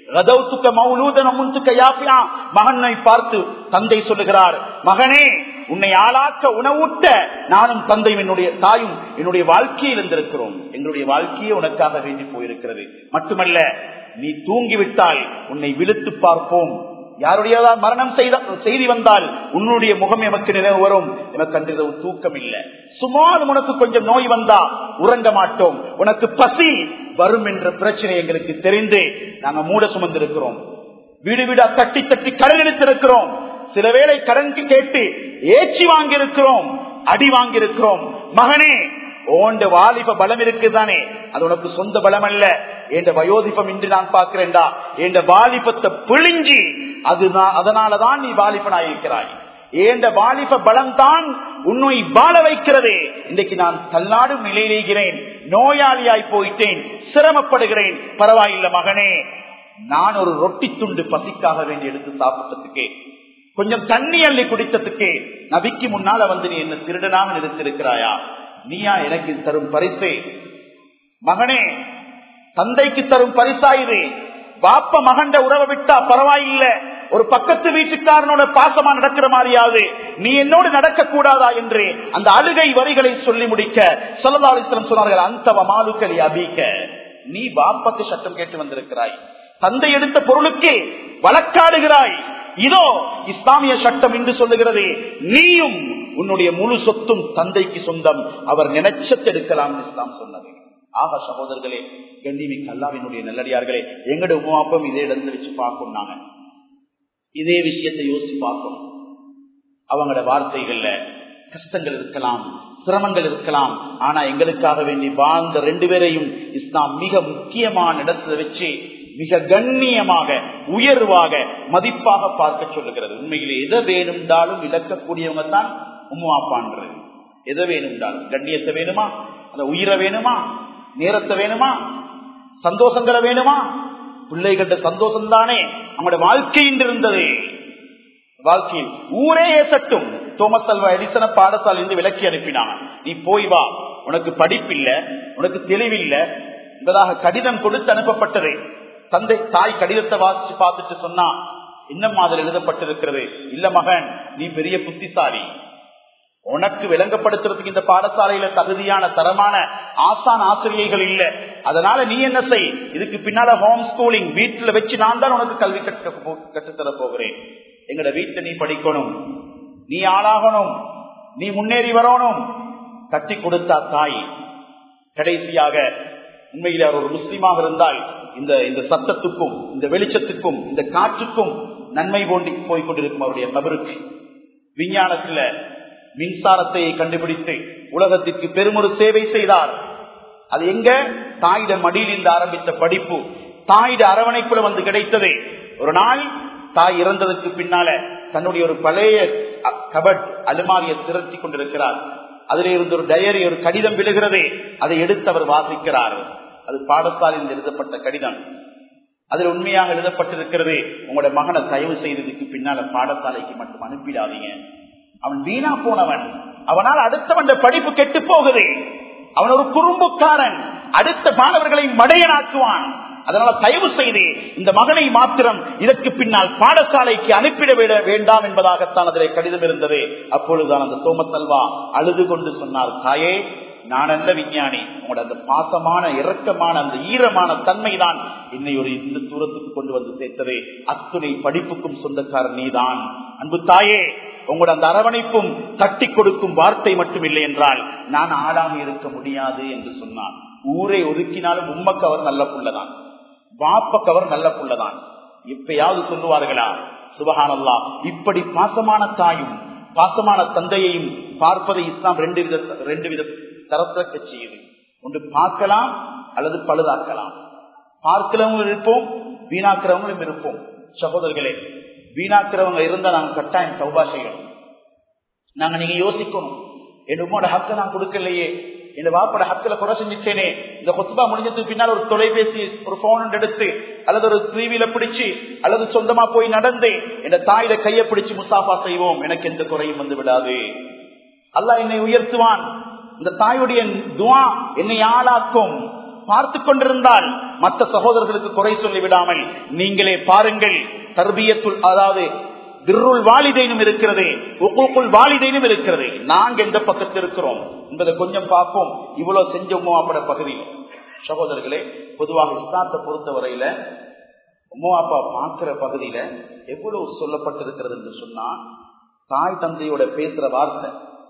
மகனை பார்த்து தந்தை சொல்லுகிறார், மகனே, உன்னை ஆளாக்க உணவூட்ட நானும் தந்தை என்னுடைய தாயும் என்னுடைய வாழ்க்கையில் இருந்திருக்கிறோம். எங்களுடைய வாழ்க்கையே உனக்காக வேண்டி போயிருக்கிறது. மட்டுமல்ல, நீ தூங்கிவிட்டால் உன்னை விழுத்து பார்ப்போம். யாருடைய மரணம் செய்தி வந்தால் உன்னுடைய முகம் எமக்கு நினைவு வரும். எனக்கு அன்று தூக்கம் இல்லை. சுமார் உனக்கு கொஞ்சம் நோய் வந்தா உறங்க மாட்டோம். உனக்கு பசி வரும் என்ற பிரச்சனை எங்களுக்கு தெரிந்து நாங்க மூட சுமந்திருக்கிறோம். வீடு வீடா தட்டி தட்டி கடன் எடுத்திருக்கிறோம். சில வேளை கடன் கேட்டு ஏச்சி வாங்கியிருக்கிறோம், அடி வாங்கியிருக்கிறோம். மகனே, ஓண்ட வாலிப பலம் இருக்குதானே, அது உனக்கு சொந்த பலம் அல்ல. என்ற வயோதிபம் இன்று நான் பார்க்கிறேன்டா, என்ற வாலிபத்தை பிழிஞ்சி அதனாலதான் நீ வாலிபனாயிருக்கிறாய். ஏண்ட வாலிப பலம் தான் உன்னை வாழ வைக்கிறது. இன்றைக்கு நான் தள்ளாடும் நிலையிலேகிறேன், நோயாளியாய் போயிட்டேன், சிரமப்படுகிறேன். பரவாயில்லை மகனே, நான் ஒரு ரொட்டி துண்டு பசிக்காக வேண்டி எடுத்து சாப்பிட்டதுக்கே, கொஞ்சம் தண்ணி அள்ளி குடித்ததுக்கே நபிக்கு முன்னால வந்து நீ என்ன திருடனாக நிறுத்திருக்கிறாயா? நீயா எனக்கு தரும் பரிசு? மகனே, தந்தைக்கு தரும் பரிசா இது. பாப்ப மகண்ட உறவை விட்டா பரவாயில்லை, ஒரு பக்கத்து வீட்டுக்காரனோட பாசமா நடக்கிற மாதிரியாவது நீ என்னோடு நடக்க கூடாதா என்று அந்த அழுகை வரிகளை சொல்லி முடிக்க ஸல்லல்லாஹு அலைஹி வஸல்லம் சொன்னார்கள், அன்தவ மாலுக்கலி அபீக, நீ பாப்பக்கு சட்டம் கேட்டு வந்திருக்கிறாய், தந்தை எடுத்த பொருளுக்கு வழக்காடுகிறாய். இதோ இஸ்லாமிய சட்டம் என்று சொல்லுகிறது, நீயும் உன்னுடைய முழு சொத்தும் தந்தைக்கு சொந்தம், அவர் நினைச்செடுக்கலாம் இஸ்லாம் சொன்னது. ஆக சகோதரர்களே, கண்ணியமிக்க அல்லாஹ்வினுடைய நல்லடியார்களே, எங்களுடைய உமாப்பம் இதே இடத்துல வச்சு பார்க்கணும். நாங்க இதே விஷயத்தை யோசிச்சு பார்க்கணும். அவங்களோட வார்த்தைகள்ல கஷ்டங்கள் இருக்கலாம், சிரமங்கள் இருக்கலாம். ஆனா எங்களுக்காக வேண்டி வாழ்ந்த 2 பேரையும் இஸ்லாம் மிக முக்கியமான இடத்துல வச்சு மிக கண்ணியமாக, உயர்வாக, மதிப்பாக பார்க்க சொல்லுகிறது. உண்மையிலே எதை வேணும்னாலும் இழக்கக்கூடியவங்க தான் உம்மாப்பான்றது. எதை வேணும்னாலும், கண்ணியத்தை வேணுமா, அந்த உயிரை வேணுமா, நேரத்தை வேணுமா, சந்தோஷங்களை வேணுமா, பிள்ளைகள சந்தோஷம் தானே அவங்களோட வாழ்க்கையின் இருந்தது. வாழ்க்கையில் ஊரே ஏசட்டும். தோமஸ் அல்வா எடிசன பாடசாலை இருந்து விலக்கி அனுப்பினாங்க. நீ போய் வா, உனக்கு படிப்பில்ல, உனக்கு தெளிவில்லை என்பதாக கடிதம் கொடுத்து அனுப்பப்பட்டது. தந்தை தாய் கடிதத்தை வாசிச்சு பார்த்துட்டு சொன்னா, இன்னும் அதில் எழுதப்பட்டிருக்கிறது, இல்ல மகன், நீ பெரிய புத்திசாலி, உனக்கு விளங்கப்படுத்துறதுக்கு இந்த பாடசாலையில தகுதியான தரமான ஆசான் ஆசிரியர்கள் இல்ல, அதனால நீ என்ன செய், இதுக்கு பின்னால ஹோம் ஸ்கூலிங், வீட்டுல வச்சு நான் தான் உனக்கு கல்வி கற்றுத்தர போகிறேன். எங்கட வீட்டுல நீ படிக்கணும், நீ ஆளாகணும், நீ முன்னேறி வரணும். கட்டி கொடுத்தா தாய். கடைசியாக உண்மையில அவர் ஒரு முஸ்லீமாக இருந்தால் இந்த சத்தத்துக்கும், இந்த வெளிச்சத்துக்கும், இந்த காற்றுக்கும் நன்மை போண்டி போய்கொண்டிருக்கும் அவருடைய கபருக்கு. விஞ்ஞானத்துல மின்சாரத்தை கண்டுபிடித்து உலகத்திற்கு பெருமொரு சேவை செய்தார். அது எங்க? தாயிட மடியில் ஆரம்பித்த படிப்பு தாயிட அரவணைப்புல வந்து கிடைத்தது. ஒரு நாள் தாய் இறந்ததற்கு பின்னால தன்னுடைய ஒரு பழைய கபட் அலுமாரியை திரட்டி கொண்டிருக்கிறார். அதில் இருந்து ஒரு டயரி, ஒரு கடிதம் விழுகிறது. அதை எடுத்து அவர் வாசிக்கிறார். அது பாடசாலையில் எழுதப்பட்ட கடிதம். அதில் உண்மையாக எழுதப்பட்டிருக்கிறது, உங்களோட மகனை தயவு செய்ததுக்கு பின்னால பாடசாலைக்கு மட்டும் அனுப்பிடாதீங்க, அவன் வீணா போனவன், அவனால் அடுத்தவன் படிப்பு கெட்டு போகுது, அவன் ஒரு குறும்புக்காரன், அடுத்த மாணவர்களை மடையனாக்குவான், அதனால தயவு செய்து இந்த மகனை மாத்திரம் இதற்கு பின்னால் பாடசாலைக்கு அனுப்பிட வேண்டாம் என்பதாகத்தான் அதில் கடிதம் இருந்தது. அப்பொழுதுதான் அந்த தோமஸ் அல்வா அழுது கொண்டு சொன்னார், தாயே, நான் அல்ல விஞ்ஞானி, உங்களோட அந்த பாசமான இரக்கமான அந்த ஈரமான தன்மைதான் என்னை ஒரு இந்த தூரத்துக்கு கொண்டு வந்து சேர்த்ததே, அத்துணை படிப்புக்கும் சொந்தக்காரன் நீதான். அன்பு தாயே, உங்களோட அந்த அரவணைப்பும் தட்டி கொடுக்கும் வார்த்தை மட்டும் இல்லை என்றால் நான் ஆளாக இருக்க முடியாது என்று சொன்னான். ஊரை ஒதுக்கினாலும் உம்மக்கு அவர் நல்ல புள்ளதான், வாப்பக்கு அவர் நல்ல புள்ளதான். எப்பயாவது சொல்லுவார்களா? சுபஹானல்லாஹ். இப்படி பாசமான தாயும் பாசமான தந்தையையும் பார்ப்பதை இஸ்லாம் ரெண்டு வித தரத்திற்கு செய்யுது. ஒன்று பார்க்கலாம் அல்லது பழுதாக்கலாம். பார்க்கிறவங்க இருப்போம், வீணாக்கிறவங்களும் இருப்போம். சகோதரர்களே, வீணாக்கிறவங்க இருந்தா நாங்க கட்டாயம் தௌபா செய்யணும். நாங்க நீங்க யோசிக்கணும், என் உம்மோட ஹக்க நான் கொடுக்கலையே, என் வாப்போட ஹக்கில குறை செஞ்சுச்சேனே. இந்த கொத்துபா முடிஞ்சதுக்கு பின்னால் ஒரு தொலைபேசி, ஒரு போன் எடுத்து அல்லது ஒரு டிவியில பிடிச்சு அல்லது சொந்தமா போய் நடந்து என் தாயில கையை பிடிச்சு முஸ்தாபா செய்வோம், எனக்கு எந்த குறையும் வந்து விடாது. அல்லாஹ் என்னை உயர்த்துவான். இந்த தாயுடைய துஆ என்னை ஆளாக்கும். பார்த்து கொண்டிருந்தால் மற்ற சகோதரர்களுக்கு குறை சொல்லி விடாமல் நீங்களே பாருங்கள். தர்பியத்துல், அதாவது பிர்ருல் வாலிதைனும் இருக்கிறது, உக்கூக்குல் வாலிதைனும் இருக்கிறது. நாங்க எந்த பக்கத்தில் இருக்கிறோம் என்பதை கொஞ்சம் பார்ப்போம். இவ்வளவு செஞ்சோமோ அப்பட பகுதியில் சகோதரர்களே, பொதுவாக இஸ்லாத்தை பொறுத்தவரையில உம்மா அப்பா பார்க்கிற பகுதியில எவ்வளவு சொல்லப்பட்டிருக்கிறது என்று சொன்னா, தாய் தந்தையோட பேசுற வார்த்தை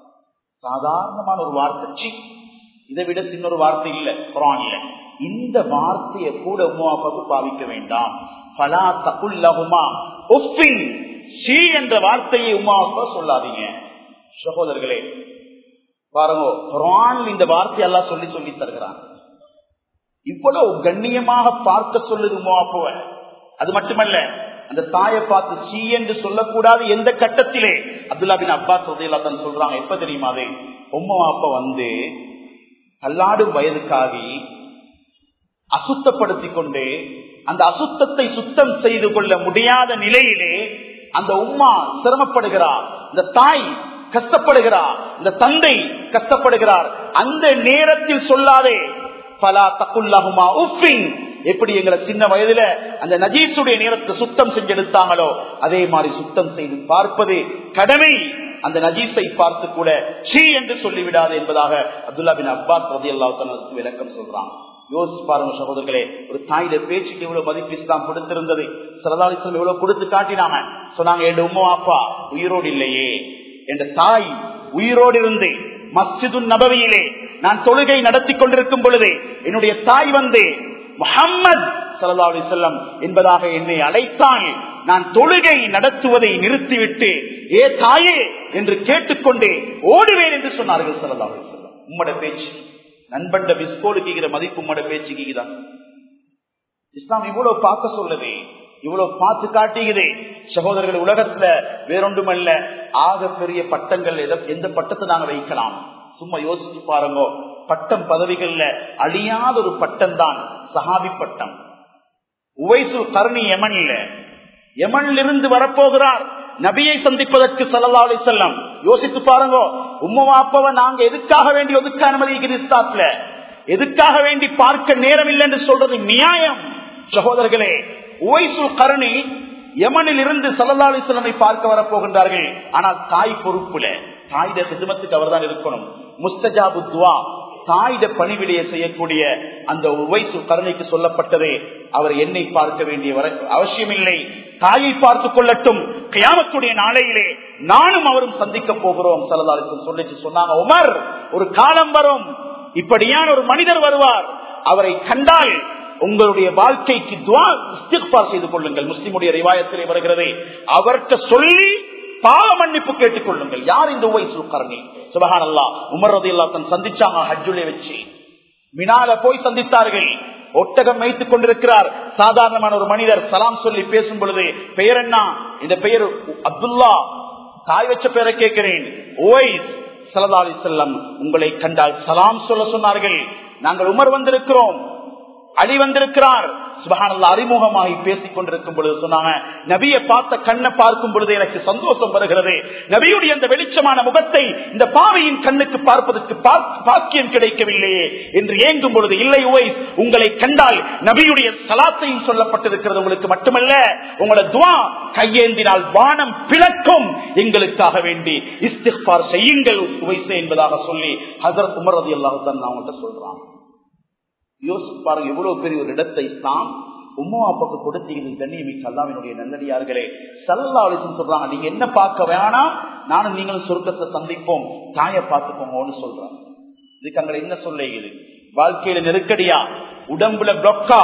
சாதாரணமான ஒரு வார்த்தை, இதை விட சின்னொரு வார்த்தை இல்ல குர்ஆன்ல. இந்த வார்த்தையை கூட உம்மா அப்பாவுக்கு பாவிக்க வேண்டாம். ஃபலா தகுல் லஹுமா உஃபின், ஷீ என்ற வார்த்தையை உம்மா அப்பா சொல்லாதீங்க. சகோதரர்களே பாருங்க, குர்ஆன்ல இந்த வார்த்தை எல்லாம் சொல்லி சொல்லி தருகிறான். இவ்வளவு கண்ணியமாக பார்க்க சொல்லுது உம்மா அப்பாவை. அது மட்டுமல்ல, அந்த தாயை பார்த்து ஷீ என்று சொல்லக்கூடாது எந்த கட்டத்திலே. அப்துல்லா பின் அப்பாஸ் ரலியல்லாஹு அன்ஹு சொல்றாங்க, எப்ப தெரியுமா? அது உம்மா அப்பா வந்து கல்லாடும் வயதுக்காகி அசுத்தப்படுத்தி கொண்டு அந்த அசுத்தத்தை சுத்தம் செய்து கொள்ள முடியாத நிலையிலே அந்த உம்மா சிரமப்படுகிறார், இந்த தாய் கஷ்டப்படுகிறார், இந்த தந்தை கஷ்டப்படுகிறார். அந்த நேரத்தில் சொல்லாதே ஃபலா தகுல் லஹுமா உஃபின். எப்படி எங்களை சின்ன வயதுல அந்த நஜீசுடைய நேரத்தை சுத்தம் செஞ்செடுத்தாங்களோ அதே மாதிரி சுத்தம் செய்து பார்ப்பது கடமை. அந்த நஜீஸை பார்த்து கூட ஷீ என்று சொல்லிவிடாது என்பதாக அப்துல்லா பின் அப்பாஸ் ரலியல்லாஹு அன்ஹு விளக்கம் சொல்றாங்க. யோசிச்சு பாருங்க சகோதரர்களே, ஒரு தாயிட பேச்சுக்கு எவ்வளவு மதிப்பு இஸ்லாம் கொடுத்திருந்தது. ஸல்லல்லாஹு அலைஹி வஸல்லம் எவ்வளவு கொடுத்து காட்டினாங்க. சொன்னாங்க, என் உம்மா அப்பா உயிரோடு இல்லையே, என்ற தாய் உயிரோடு இருந்து மஸ்ஜிதுன் நபவியிலே நான் தொழுகை நடத்தி கொண்டிருக்கும் பொழுது என்னுடைய தாய் வந்து முஹம்மது ஸல்லல்லாஹு அலைஹி வஸல்லம் என்பதாக என்னை அழைத்தாள். நான் தொழுகை நடத்துவதை நிறுத்திவிட்டு ஏ தாயே என்று கேட்டுக்கொண்டே ஓடுவேன் என்று சொன்னார்கள் ஸல்லல்லாஹு அலைஹி வஸல்லம். உம்மட பேச்சு நண்பண்ட பிஸ்கோலுக்குகிற மதிப்பு உம்மட பேச்சுக்குதான். இஸ்லாம் இவ்வளவு பார்க்க சொல்லுது, இவ்வளவு பார்த்து காட்டுகிறது. சகோதரர்கள், உலகத்துல வேறொன்றுமல்ல, ஆக பெரிய பட்டங்கள் எந்த பட்டத்தை நாங்க வைக்கலாம்? சும்மா யோசிச்சு பாருங்க. பட்டம் பதவிகள்ல அழியாத ஒரு பட்டம் தான் சஹாபி பட்டம். உவைசுல் கர்னி யமன்ல இருந்து வரப்போகிறார் நபியை சந்திப்பதற்கு ஸல்லல்லாஹு அலைஹி வஸல்லம். யோசித்து பாருங்க, உம்மா அப்பாவை நாங்க எதுக்காக வேண்டி ஒதுக்க அனுமதிக்கிறது? இஸ்லாத்துல எதுக்காக வேண்டி பார்க்க நேரம் இல்லை என்று சொல்றது நியாயம்? சகோதரர்களே, உவைசுல் கர்னி யமனில் இருந்து ஸல்லல்லாஹு அலைஹி வஸல்லம் பார்க்க வரப்போகின்றார்கள். ஆனால் தாய் பொறுப்புல, தாயிட சிதமத்துக்கு அவர் தான் இருக்கணும். முஸ்தஜாபு துவா, தாயிட பணிவிடைய செய்யக்கூடிய அந்த உவைசுல் கர்னிக்கு சொல்லப்பட்டது, அவர் என்னை பார்க்க வேண்டிய அவசியம் இல்லை, தாயை பார்த்துக் கொள்ளட்டும், கியாமத்துடைய நாளையிலே நானும் அவரும் சந்திக்க போகிறோம் ஸல்லல்லாஹு அலைஹி வஸல்லம் சொல்லிச்சு சொன்னாங்க. உமர், ஒரு காலம் வரும், இப்படியான ஒரு மனிதர் வருவார், அவரை கண்டால் உங்களுடைய வாழ்க்கைக்கு துஆ இஸ்திக்ஃபார் செய்து கொள்ளுங்கள். முஸ்லிமுடைய ரிவாயத்திலே வருகிறது, அவர்கிட்ட சொல்லி பாவ மன்னிப்பு கேட்டுக் கொள்ளுங்கள். யார் இந்த உவைசுல் கர்னி? சுப்ஹானல்லாஹ். உமர் ரலியல்லாஹு அன்ஹு சந்திச்சாங்க ஹஜ்ஜுலே வச்சு. மினால போய் சந்தித்தார்கள். ஒட்டகம் வைத்துக் கொண்டிருக்கிறார். சாதாரணமான ஒரு மனிதர் சலாம் சொல்லி பேசும் பொழுது, பெயர் என்ன? இந்த பெயர் அப்துல்லா. தாய் வச்ச பெயரை கேட்கிறேன். உவைஸ். ஸல்லல்லாஹு அலைஹி வஸல்லம் உங்களை கண்டால் சலாம் சொல்ல சொன்னார்கள். நாங்கள் உமர் வந்திருக்கிறோம், அலி வந்திருக்கிறார். சுப்ஹானல்லாஹ். அறிமுகமாகி பேசிக் கொண்டிருக்கும் பொழுது சொன்னாங்க, நபியை பார்த்த கண்ணை பார்க்கும் பொழுது எனக்கு சந்தோஷம் வருகிறது. நபியுடைய அந்த வெளிச்சமான முகத்தை இந்த பாவியின் கண்ணுக்கு பார்ப்பதற்கு பாக்கியம் கிடைக்கவில்லையே என்று ஏங்கும் பொழுது, இல்லை உவைஸ், உங்களை கண்டால் நபியுடைய சலாத்தையும் சொல்லப்பட்டிருக்கிறது. உங்களுக்கு மட்டுமல்ல, உங்களோட துஆ கையேந்தினால் வானம் பிளக்கும். எங்களுக்காக வேண்டி இஸ்திக்ஃபார் செய்யுங்கள் உவைஸே என்பதாக சொல்லி ஹஜ்ரத் உமர் ரலியல்லாஹு அன்ஹு அவங்கள்ட்ட சொல்றாங்க. யோசிச்சு பாருங்க, எவ்வளவு பெரிய ஒரு இடத்தை இஸ்லாம் உம்மா அப்பாக்கு கொடுத்தீங்க கண்ணியமிக்க அல்லாஹ்வினுடைய நல்லடியார்களே. ஸல்லல்லாஹு அலைஹி வஸல்லம் சொல்றாங்க, நீங்க என்ன பார்க்க வேணாம், நானும் நீங்களும் சொர்க்கத்தை சந்திப்போம், தாயை பார்த்துக்கோங்கன்னு சொல்றாங்க. இதுக்கு அங்க என்ன சொல்லுது? வாழ்க்கையில நெருக்கடியா, உடம்புல பிளொக்கா,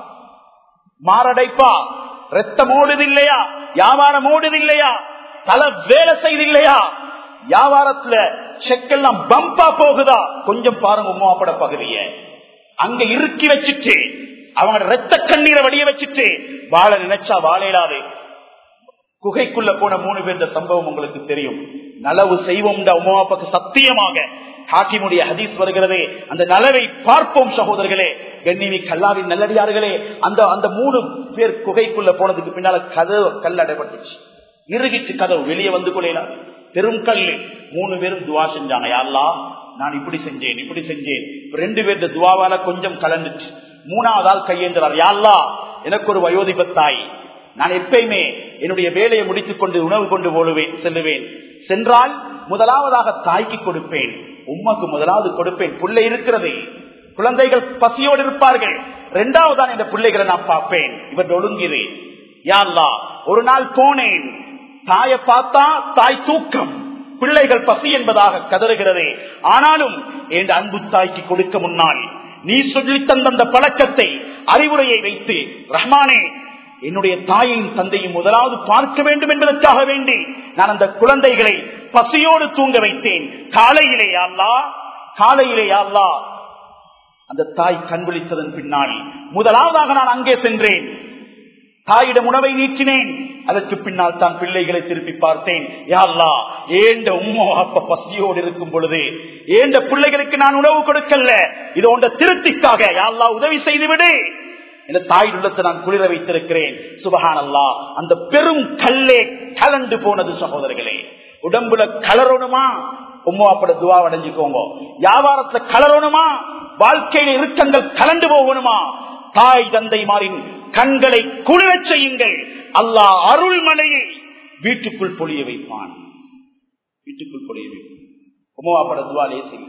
மாரடைப்பா, ரத்தம் ஓடுது இல்லையா, வியாபாரம் ஓடுது இல்லையா, தலை வேலை செய்து இல்லையா, வியாபாரத்துல செக்கெல்லாம் பம்பா போகுதா, கொஞ்சம் பாருங்க உம்மா அப்பட பகுதிய அங்க இறுக்கி வச்சுட்டு அவங்க ரத்த கண்ணீரை வடிய வச்சுட்டு வாழ நினைச்சா வாழையிடாது. குகைக்குள்ள போன 3 பேருடைய சம்பவம் உங்களுக்கு தெரியும். நலவு செய்வோம் உம்மா அப்பாக்கு சத்தியமாக ஹாக்கிமுடைய ஹதீஸ் வருகிறதே, அந்த நலவை பார்ப்போம் சகோதரர்களே, கண்ணியமிக்க அல்லாஹ்வின் நல்லடியார்களே. அந்த 3 பேர் குகைக்குள்ள போனதுக்கு பின்னால கதவு கல் அடைபட்டுச்சு, இறுகிச்சு, கதவு வெளியே வந்து கொள்ளலாம், பெரும் கல்லு. 3 பேரும் துவா செஞ்சாங்க, யா அல்லாஹ் நான் இப்படி செஞ்சேன் இப்படி செஞ்சேன். 2 பேருடைய துவாவால கொஞ்சம் கலந்துச்சு. 3வது ஆள் கையேந்திரார், யா அல்லாஹ் எனக்கு ஒரு வயோதிபத்தாய், நான் எப்பயுமே என்னுடைய வேலையை முடித்துக் கொண்டு உணவு கொண்டு செல்லுவேன், சென்றால் முதலாவதாக தாய்க்கு கொடுப்பேன், உம்மாக்கு முதலாவது கொடுப்பேன், பிள்ளை இருக்கிறது, குழந்தைகள் பசியோடு இருப்பார்கள், 2வதுதான் இந்த பிள்ளைகளை நான் பார்ப்பேன், இவர் ஒழுங்கிறே. யா அல்லாஹ் ஒரு நாள் போனேன், தாயை பார்த்தா தாய் தூக்கம், பிள்ளைகள் பசி என்பதாக கதறுகிறது. ஆனாலும் என் அன்பு தாய்க்கு கொடுக்க முன்னால் நீ சொல்லி தந்த பழக்கத்தை அறிவுரையை வைத்து, ரஹ்மானே என்னுடைய தாயையும் தந்தையும் முதலாவது பார்க்க வேண்டும் என்பதற்காக வேண்டி நான் அந்த குழந்தைகளை பசியோடு தூங்க வைத்தேன். காலையிலே யா அல்லாஹ் அந்த தாய் கண் விழித்ததன் பின்னால் முதலாவதாக நான் அங்கே சென்றேன், தாயிடம் உணவை நீக்கினேன், அதற்கு பின்னால் தான் பிள்ளைகளை திருப்பி பார்த்தேன். யா அல்லாஹ் ஏண்ட உம்மா அப்பா பசியோடு இருக்கும் பொழுது ஏண்ட பிள்ளைகளுக்கு நான் உணவு கொடுக்கல, இது உண்ட திருப்திக்காக யா அல்லாஹ் உதவி செய்துவிடு, இந்த தாய் உள்ளத்தை நான் குளிர வைத்திருக்கிறேன். சுபஹானல்லாஹ், அந்த பெரும் கல்லே கலண்டு போனது சகோதரர்களே. உடம்புல கலரணுமா, உம்மா அப்பட துவா அடைஞ்சுக்கோங்க. வியாபாரத்துல கலரணுமா, வாழ்க்கையில இறுக்கங்கள் கலண்டு போகணுமா, தாய் தந்தைமாரின் கண்களை குளிரச் செய்யுங்கள். அல்லாஹ் அருள்மலையை வீட்டுக்குள் பொழிய வைப்பான், வீட்டுக்குள் பொழிய வைப்பான். உம்மா அப்பட துவா லேசில்லை.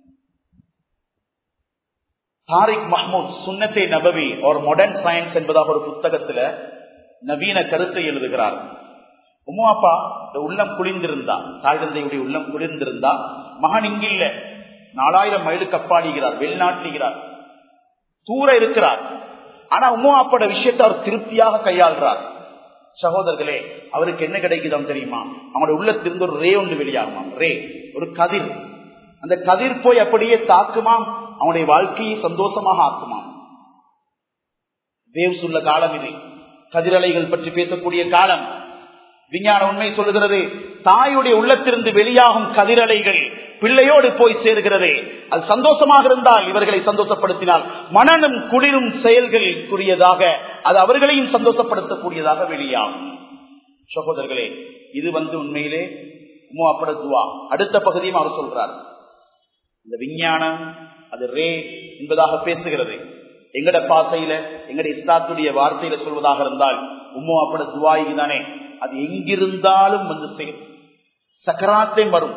தாரிக் மஹ்மூத் சுன்னத்தே நபவி ஒரு மாடர்ன் சயின்ஸ் என்பதாக ஒரு புத்தகத்துல நவீன கருத்தை எழுதுகிறார். உம்மா அப்பா உள்ளம் குளிர்ந்திருந்தா, தாய் தந்தையுடைய உள்ளம் குளிர்ந்திருந்தா, மகன் இங்கில்ல 4000 மைலுக்கு அப்பாடுகிறார், வெளிநாட்டுகிறார், தூர இருக்கிறார். ஆனா உம்மா அப்பாட விஷயத்தை அவர் திருப்தியாக கையாள்றார். சகோதரர்களே, அவருக்கு என்ன கிடைக்குதான் தெரியுமா? அவங்களுடைய உள்ளத்திலிருந்து ஒரு ரே ஒன்று வெளியாகுமாம், ரே, ஒரு கதிர். அந்த கதிர் போய் அப்படியே தாக்குமாம், அவனுடைய வாழ்க்கையை சந்தோஷமாக ஆக்குமாம். வேவ்ஸ் உள்ள காலம் இது, கதிரலைகள் பற்றி பேசக்கூடிய காலம். விஞ்ஞான உண்மை சொல்லுகிறது, தாயுடைய உள்ளத்திலிருந்து வெளியாகும் கதிரலைகள் பிள்ளையோடு போய் சேர்கிறது. அது சந்தோஷமாக இருந்தால், இவர்களை சந்தோஷப்படுத்தினால் மனனும் குளிரும் செயல்களுக்குரியதாக, அது அவர்களையும் சந்தோஷப்படுத்தக்கூடியதாக வெளியாகும். சகோதரர்களே, இது உண்மையிலே அப்பட துவா. அடுத்த பகுதியும் அவர் சொல்றார், இந்த விஞ்ஞானம் அது ரே என்பதாக பேசுகிறது. எங்கட பாசையில எங்கட இஸ்லாத்துடைய வார்த்தையில சொல்வதாக இருந்தால் உம்மோ அப்பட துவாய்க்கு தானே, அது எங்கிருந்தாலும் செய்யும். சக்கராத்திலையும் வரும்,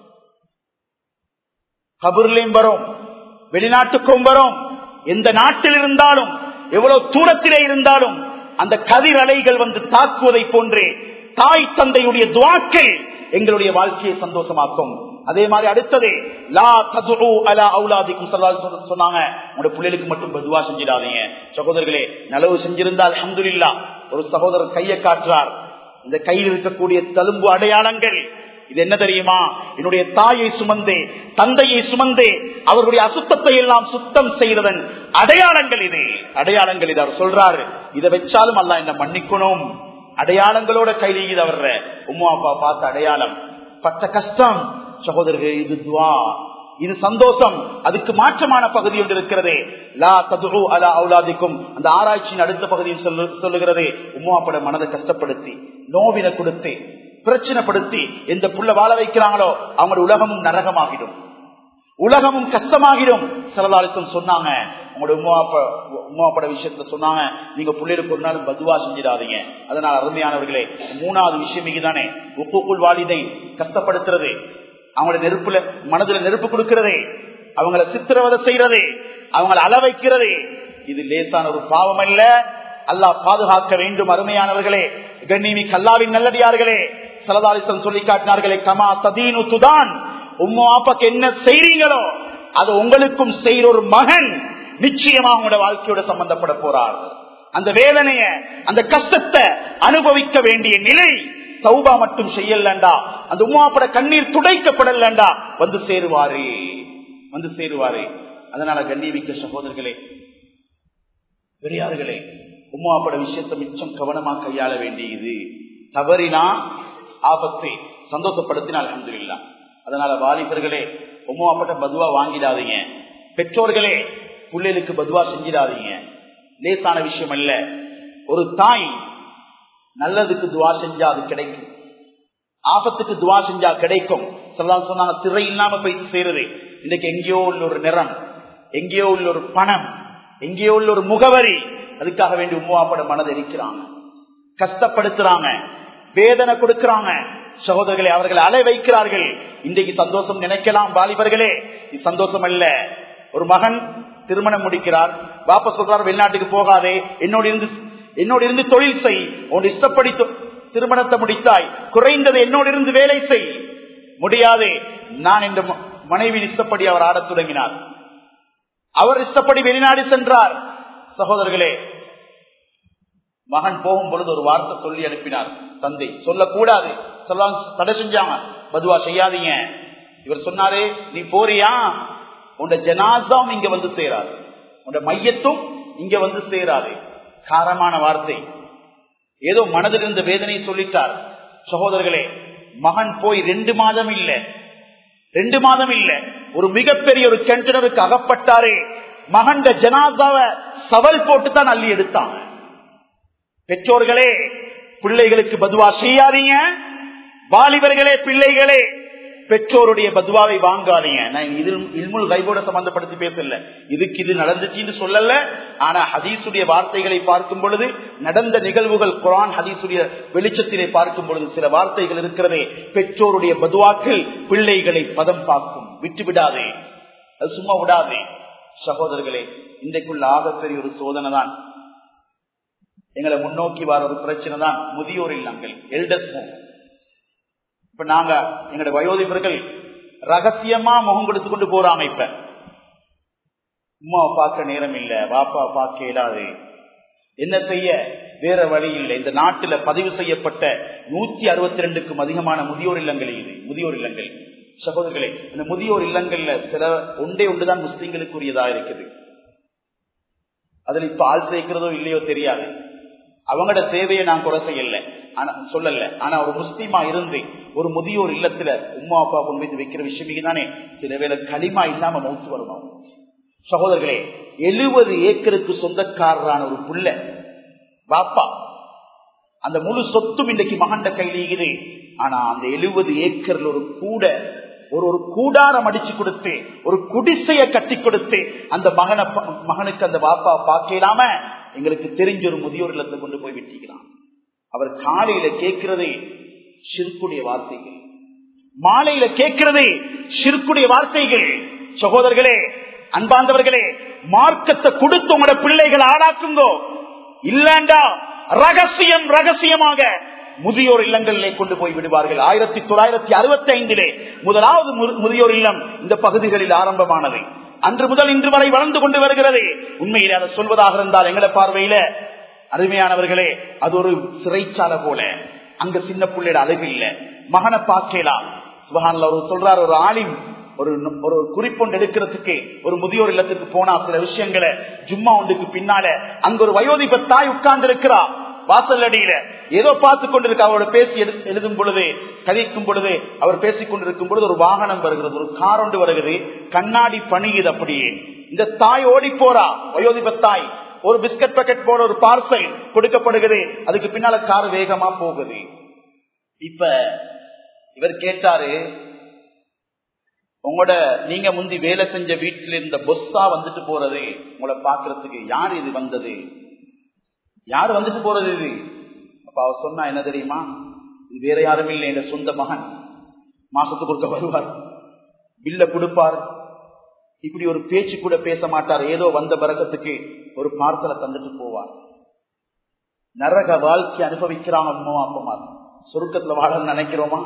கபூர்லையும் வரும், வெளிநாட்டுக்கும் வரும், எந்த நாட்டில் இருந்தாலும் எவ்வளவு தூரத்திலே இருந்தாலும் அந்த கதிர் அலைகள் தாக்குவதை போன்றே தாய் தந்தையுடைய துவாக்கள் எங்களுடைய வாழ்க்கையை சந்தோஷமாக்கும். அதே மாதிரி அடுத்தது லா ததுஉ அலா அவுலாதிக்கும் சொன்னாங்க, உங்களுடைய பிள்ளைகளுக்கு மட்டும் துவா செஞ்சிடாதீங்க. சகோதரர்களே, நலவு செஞ்சிருந்தா அல்ஹம்துலில்லாஹ். ஒரு சகோதரர் கையை காட்டுறார், இந்த கையில் இருக்கக்கூடிய தழும்பு அடையாளங்கள் இது என்ன தெரியுமா? என்னுடைய தாயை சுமந்தே தந்தையை சுமந்தே அவர்களுடைய அசுத்தத்தை எல்லாம் சுத்தம் செய்ததன் அடையாளங்கள் இது, அடையாளங்கள் இது. அவர் சொல்றாரு, இதை வச்சாலும் அல்லாஹ் என்ன மன்னிக்கணும். அடையாளங்களோட கையில் வர்ற உம்மா அப்பா பார்த்த அடையாளம், பட்ட கஷ்டம். சகோதரர்கள், இது துவா, இது சந்தோஷம். அதுக்கு மாற்றமான பகுதி ஒன்று இருக்கிறது, லா ததுஉ அலா அவுலாதிக்கும். அந்த ஆராய்ச்சியின் அடுத்த பகுதியில் சொல்லுகிறது, உம்மா அப்பட மனதை கஷ்டப்படுத்தி நோவினை கொடுத்து பிரச்சனைப்படுத்தி எந்த புள்ள வாழ வைக்கிறாங்களோ அவங்களோட உலகமும் நரகமாகிடும், உலகமும் கஷ்டமாகிடும். ஸல்லல்லாஹு அலைஹி வஸல்லம் சொன்னாங்க, உங்களுடைய உம்மா அப்பட விஷயத்துல சொன்னாங்க, நீங்க பிள்ளைகளுக்கு ஒரு நாள் பதுவா செஞ்சிடாதீங்க. அதனால அருமையானவர்களே, 3வது விஷயம் இங்கதானே, உக்கூக்குல் வாலிதைன், கஷ்டப்படுத்துறது, அவங்களோட நெருப்புல மனதுல நெருப்பு கொடுக்கிறது, அவங்களை சித்திரவதை செய்யறது, அவங்களை அள வைக்கிறது. இது லேசான ஒரு பாவம் அல்ல, அல்லாஹ் பாதுகாக்க வேண்டும். அருமையானவர்களே, கண்ணியமிக்க அல்லாஹ்வின் நல்லடியார்களே, ஸல்லல்லாஹு அலைஹி வஸல்லம் சொல்லி காட்டினார்களே, கமா ததீனு துதான், உம்மா அப்பாக்கு என்ன செய்றீங்களோ அது உங்களுக்கும் செய்யற ஒரு மகன் நிச்சயமாக உங்களோட வாழ்க்கையோட சம்பந்தப்பட போறார். அந்த வேதனைய, அந்த கஷ்டத்தை அனுபவிக்க வேண்டிய நிலை தௌபா மட்டும் செய்யலண்டா, அந்த உம்மாப்பட கண்ணீர் துடைக்கப்படலண்டா வந்து சேருவாரு. அதனால கண்ணியமிக்க சகோதரர்களே, பெரியார்களே, உம்மாப்பட விஷயத்தை மிச்சம் கவனமா கையாள வேண்டியது. தவறினா ஆபத்தை, சந்தோஷப்படுத்தினால் அல்ஹம்துலில்லாஹ். அதனால வாலிபர்களே, உம்மாப்பட்ட பதுவா வாங்கிடாதீங்க. பெற்றோர்களே, பிள்ளைகளுக்கு பதுவா செஞ்சிடாதீங்க. லேசான விஷயம் அல்ல. ஒரு தாய் நல்லதுக்கு துவா செஞ்சா அது கிடைக்கும், ஆபத்துக்கு துவா செஞ்சா கிடைக்கும். சொன்னாங்க, திரை இல்லாம போய் சேருது. இன்னைக்கு எங்கேயோ உள்ள ஒரு நிறம், எங்கேயோ உள்ள ஒரு பணம், எங்கேயோ உள்ள ஒரு முகவரி, அதுக்காக வேண்டி உம்மாப்பட மனதை எரிக்கிறாங்க, கஷ்டப்படுத்துறாங்க, வேதனை கொடுக்கிறாங்க. சகோதரர்களை அவர்களை அலை வைக்கிறார்கள். இன்றைக்கு சந்தோஷம் நினைக்கலாம் வாலிபர்களே, இது சந்தோஷம் அல்ல. ஒரு மகன் திருமணம் முடிக்கிறார், பாப்பா சொல்றார் வெளிநாட்டுக்கு போகாதே, என்னோட இருந்து தொழில் செய், உன் இஷ்டப்படி திருமணத்தை முடித்தாய், குறைந்தது என்னோட இருந்து வேலை செய். முடியாது. நான் இந்த மனைவி இஷ்டப்படி அவர் ஆடத் தொடங்கினார், அவர் இஷ்டப்படி வெளிநாடு சென்றார். சகோதரர்களே, மகன் போகும் பொழுது ஒரு வார்த்தை சொல்லி அனுப்பினார். தந்தை சொல்லக்கூடாது, தடை செஞ்சாங்க, பதுவா செய்யாதீங்க. இவர் சொன்னாரு, நீ போறியா, உன்ட ஜனாசாவும் இங்க வந்து சேராது, உன்ட மையத்தும் இங்க வந்து சேராது. காரமான வார்த்தை, ஏதோ மனதில் இருந்த வேதனை சொல்லிட்டார். சகோதரர்களே, மகன் போய் 2 மாதம் இல்ல, ஒரு மிகப்பெரிய ஒரு கண்டனருக்கு அகப்பட்டாரே. மகன் ஜனாசாவை சவல் போட்டுத்தான் அள்ளி எடுத்தாங்க. பெற்றோர்களே, பிள்ளைகளுக்கு பதுவா செய்யாதீங்க. வாலிபர்களே, பிள்ளைகளே, பெற்றோருடைய பதுவாவை வாங்காதீங்க. நான் இல்முல் கைபோட சம்பந்தப்படுத்தி பேசல, இதுக்கு இது நடந்துச்சுன்னு சொல்லல. ஆனா ஹதீசுடைய வார்த்தைகளை பார்க்கும் பொழுது, நடந்த நிகழ்வுகள் குர்ஆன் ஹதீசுடைய வெளிச்சத்திலே பார்க்கும் பொழுது சில வார்த்தைகள் இருக்கிறதே, பெற்றோருடைய பதுவாக்கள் பிள்ளைகளை பதம் பார்க்கும். விட்டு விடாதே, அது சும்மா விடாதே. சகோதரர்களே, இன்றைக்குள்ள ஆகப்பெரிய ஒரு சோதனை தான், எங்களை முன்னோக்கி வர ஒரு பிரச்சனை தான் முதியோர் இல்லங்கள், எல்டர்ஸ் ஹோம். இப்ப நாங்க எங்களுடைய வயோதிபர்கள் ரகசியமா முகம் கொடுத்து கொண்டு போறாங்க. இப்ப உமாவை பார்க்க நேரம் இல்ல, வாப்பா பார்க்க இயலாது, என்ன செய்ய, வேற வழி இல்லை. இந்த நாட்டில் பதிவு செய்யப்பட்ட 162க்கும் அதிகமான முதியோர் இல்லங்கள் இது, முதியோர் இல்லங்கள். சகோதரர்களே, இந்த முதியோர் இல்லங்கள்ல சில ஒன்றுதான் முஸ்லிம்களுக்குரியதா இருக்குது. அதுல இப்ப ஆள் சேர்க்கிறதோ இல்லையோ தெரியாது. அவங்களோட சேவையை நான் குறை செய்யல, சொல்லல. ஆனா ஒரு முஸ்லீமா இருந்து ஒரு முதியோர் இல்லத்துல உம்மா அப்பா கொண்டு போய் வைக்கிற விஷயம் தானே சில வேளை களிமா இல்லாம மௌத்து வரணும். சகோதரர்களே, 70 ஏக்கருக்கு சொந்தக்காரரான ஒரு புள்ள பாப்பா, அந்த முழு சொத்தும் இன்றைக்கு மகண்ட கையில் இருக்குது. ஆனா அந்த 70 ஏக்கர்ல ஒரு கூடாரம் அடிச்சு கொடுத்து, ஒரு குடிசைய கட்டி கொடுத்து அந்த மகனுக்கு அந்த பாப்பா பார்க்கலாம எங்களுக்கு தெரிஞ்ச ஒரு முதியோர் இல்லத்தை கொண்டு போய் விட்டிக்கிறான். அவர் காலையில கேட்கிறதே ஷிர்க்குடைய வார்த்தைகள், மாலையில கேட்கிறதே ஷிர்க்குடைய வார்த்தைகள். சகோதரர்களே, அன்பாந்தவர்களே, மார்க்கத்தை கொடுத்து உங்களோட பிள்ளைகளை ஆளாக்குங்கோ. இல்லண்டா ரகசியமாக முதியோர் இல்லங்களிலே கொண்டு போய் விடுவார்கள். 1965 முதலாவது முதியோர் இல்லம் இந்த பகுதிகளில் ஆரம்பமானது. அன்று முதல் இன்று வரை வளர்ந்து கொண்டு வருகிறது. உண்மையிலே அதை சொல்வதாக இருந்தால் எங்களை பார்வையில அருமையானவர்களே, அது ஒரு சிறைச்சாலை போல. அங்க சின்ன பிள்ளைட அழகு இல்ல, மகனை பார்க்கலாம். சுபஹானல்லாஹ், ஒரு சொல்றார், ஒரு ஆலிம் ஒரு குறிப்பொண்டு எடுக்கிறதுக்கு ஒரு முதியோர் இல்லத்துக்கு போனா சில விஷயங்களை ஜும்மா ஒன்றுக்கு பின்னால அங்க ஒரு வயோதிப தாய் உட்கார்ந்து இருக்கிறா வாசல் அடியில, ஏதோ பார்த்து கொண்டிருக்க. அவரோட பேசி எழுதும் பொழுது, கதைக்கும் பொழுது, அவர் பேசிக் கொண்டிருக்கும் பொழுது ஒரு வாகனம் வருகிறது, ஒரு கார் ஒன்று வருகிறது, கண்ணாடி பணியுது. அப்படியே இந்த தாய் ஓடி போறா, வயோதிப தாய். ஒரு பிஸ்கட் பாக்கெட் போட ஒரு பார்சல் கொடுக்கப்படுகிறது, அதுக்கு பின்னால கார் வேகமா போகுது. இப்ப இவர் கேட்டாரு, நீங்க முந்தி வேலை செஞ்ச வீட்டில் இருந்த பொஸ்ஸா வந்துட்டு போறது உங்களை பாக்குறதுக்கு, யார் இது வந்தது, யாரு வந்துட்டு போறது இது? அப்ப அவர் சொன்னா என்ன தெரியுமா, இது வேற யாரும் இல்லை, என் சொந்த மகன். மாசத்துக்கு ஒருக்க வருவார், பில்ல கொடுப்பார், இப்படி ஒரு பேச்சு கூட பேச மாட்டார், ஏதோ வந்த பரக்கத்துக்கு ஒரு பார்சலை தந்துட்டு போவார். நரக வாழ்க்கை அனுபவிக்கிறாங்க அம்மா அப்பா. சொர்க்கத்துல வாழ நினைக்கிறோமா?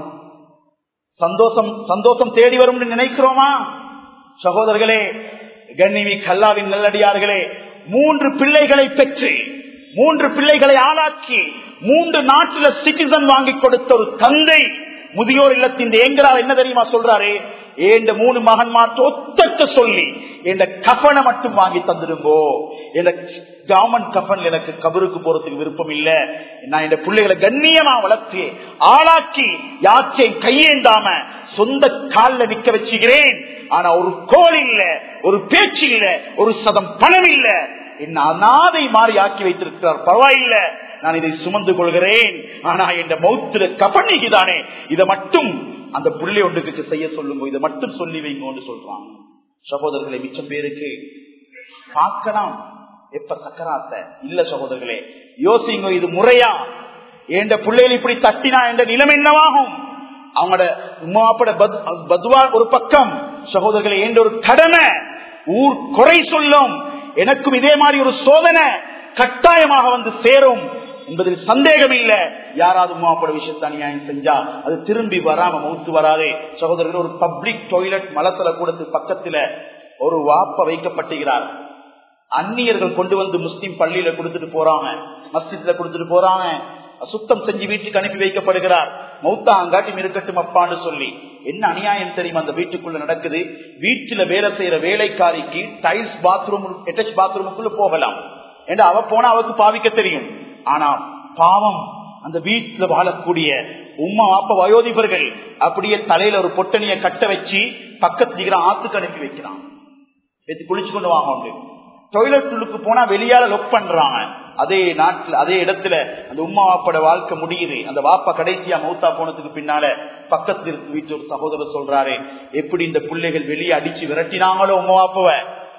சந்தோஷம் தேடி வரும் நினைக்கிறோமா? சகோதரர்களே, கண்ணிமி கல்லாவின் நல்லடியார்களே, 3 பிள்ளைகளை பெற்று 3 பிள்ளைகளை ஆளாக்கி 3 நாட்டுல சிட்டிசன் வாங்கி கொடுத்த ஒரு தந்தை முதியோர் இல்லத்தின் எங்கிறார் என்ன தெரியுமா சொல்றாரு? ஏண்ட 3 மகன்மார்க்கு ஒத்தட்ட சொல்லி என் கஃபனை மட்டும் வாங்கி தந்துடுங்கோ. என் கவர்மெண்ட் கஃபன் எனக்கு கபருக்கு போறதுக்கு விருப்பம் இல்ல. நான் என் பிள்ளைகளை கண்ணியமா வளர்த்து ஆளாக்கி யாச்சையும் கையேந்தாம சொந்த காலில் நிக்க வச்சுக்கிறேன். ஆனா ஒரு கோல் இல்ல, ஒரு பேச்சு இல்ல, ஒரு சதம் பணம் இல்ல, என்ன அநாதை மாறி ஆக்கி வைத்திருக்கிறார். பரவாயில்ல, நான் இதை சுமந்து கொள்கிறேன். ஆனா என் மௌத்துல கபனிக்குதானே, இதை மட்டும் அந்த புள்ளை ஒன்றுக்கு செய்ய சொல்லுங்க, இதை மட்டும் சொல்லி வைங்க சொல்றான். சகோதரர்களை, மிச்சம் பேருக்கு பார்க்கலாம் எப்ப சக்கராத்த இல்ல. சகோதரர்களே யோசிங்க, இது முறையா? என் பிள்ளைகள் இப்படி தட்டினா என்ற நிலைமை என்னவாகும்? அவங்களோட உமாப்பட பத்வா ஒரு பக்கம். சகோதரர்களை, என்ற ஒரு கடமை ஊர் குறை சொல்லும். எனக்கும் இதே மாதிரி ஒரு சோதனை கட்டாயமாக வந்து சேரும் என்பதில் சந்தேகம் இல்ல. யாராவது உமாப்பட விஷயத்தை அநியாயம் செஞ்சா அது திரும்பி வராம மௌத்து வராதே. சகோதரர்கள், ஒரு பப்ளிக் டாய்லெட் மலசல கூடத்துக்கு பக்கத்துல ஒரு வாப்ப வைக்கப்பட்டுகிறார். அந்நியர்கள் கொண்டு வந்து முஸ்லிம் பள்ளியில கொடுத்துட்டு போறாங்க, மஸ்ஜித்ல கொடுத்துட்டு போறாங்க. சுத்தம் செஞ்சு வீட்டுக்கு அனுப்பி வைக்கப்படுகிறார். மௌத்தா அங்காட்டி இருக்கட்டும் அப்பான்னு சொல்லி. என்ன அநியாயம் தெரியுமா அந்த வீட்டுக்குள்ள நடக்குது? வீட்டுல வேலை செய்யற வேலைக்காரிக்கு டைல்ஸ் பாத்ரூம் அட்டாச் பாத்ரூமுக்குள்ள போகலாம் என்று அவ போனா அவருக்கு பாவிக்க தெரியும். ஆனா பாவம் அந்த வீட்டுல வாழக்கூடிய உம்மா அப்ப வயோதிபர்கள் அப்படியே தலையில ஒரு பொட்டணிய கட்ட வச்சு பக்கத்துல ஆத்துக்கு அனுப்பி வைக்கிறான். குளிச்சு கொண்டு வாங்க. டாய்லெட் உள்ளுக்கு போனா வெளியால லொக் பண்றாங்க. அதே நாட்டுல அதே இடத்துல அந்த உம்மா வாப்போட வாழ்க்கை முடியுது. அந்த வாப்பா கடைசியா மௌத்தா போனதுக்கு பின்னால பக்கத்துல இருக்கு வீட்டு ஒரு சகோதரர் சொல்றாரு, எப்படி இந்த பிள்ளைகள் வெளியே அடிச்சு விரட்டினாங்களோ உம்மா வாப்பவ,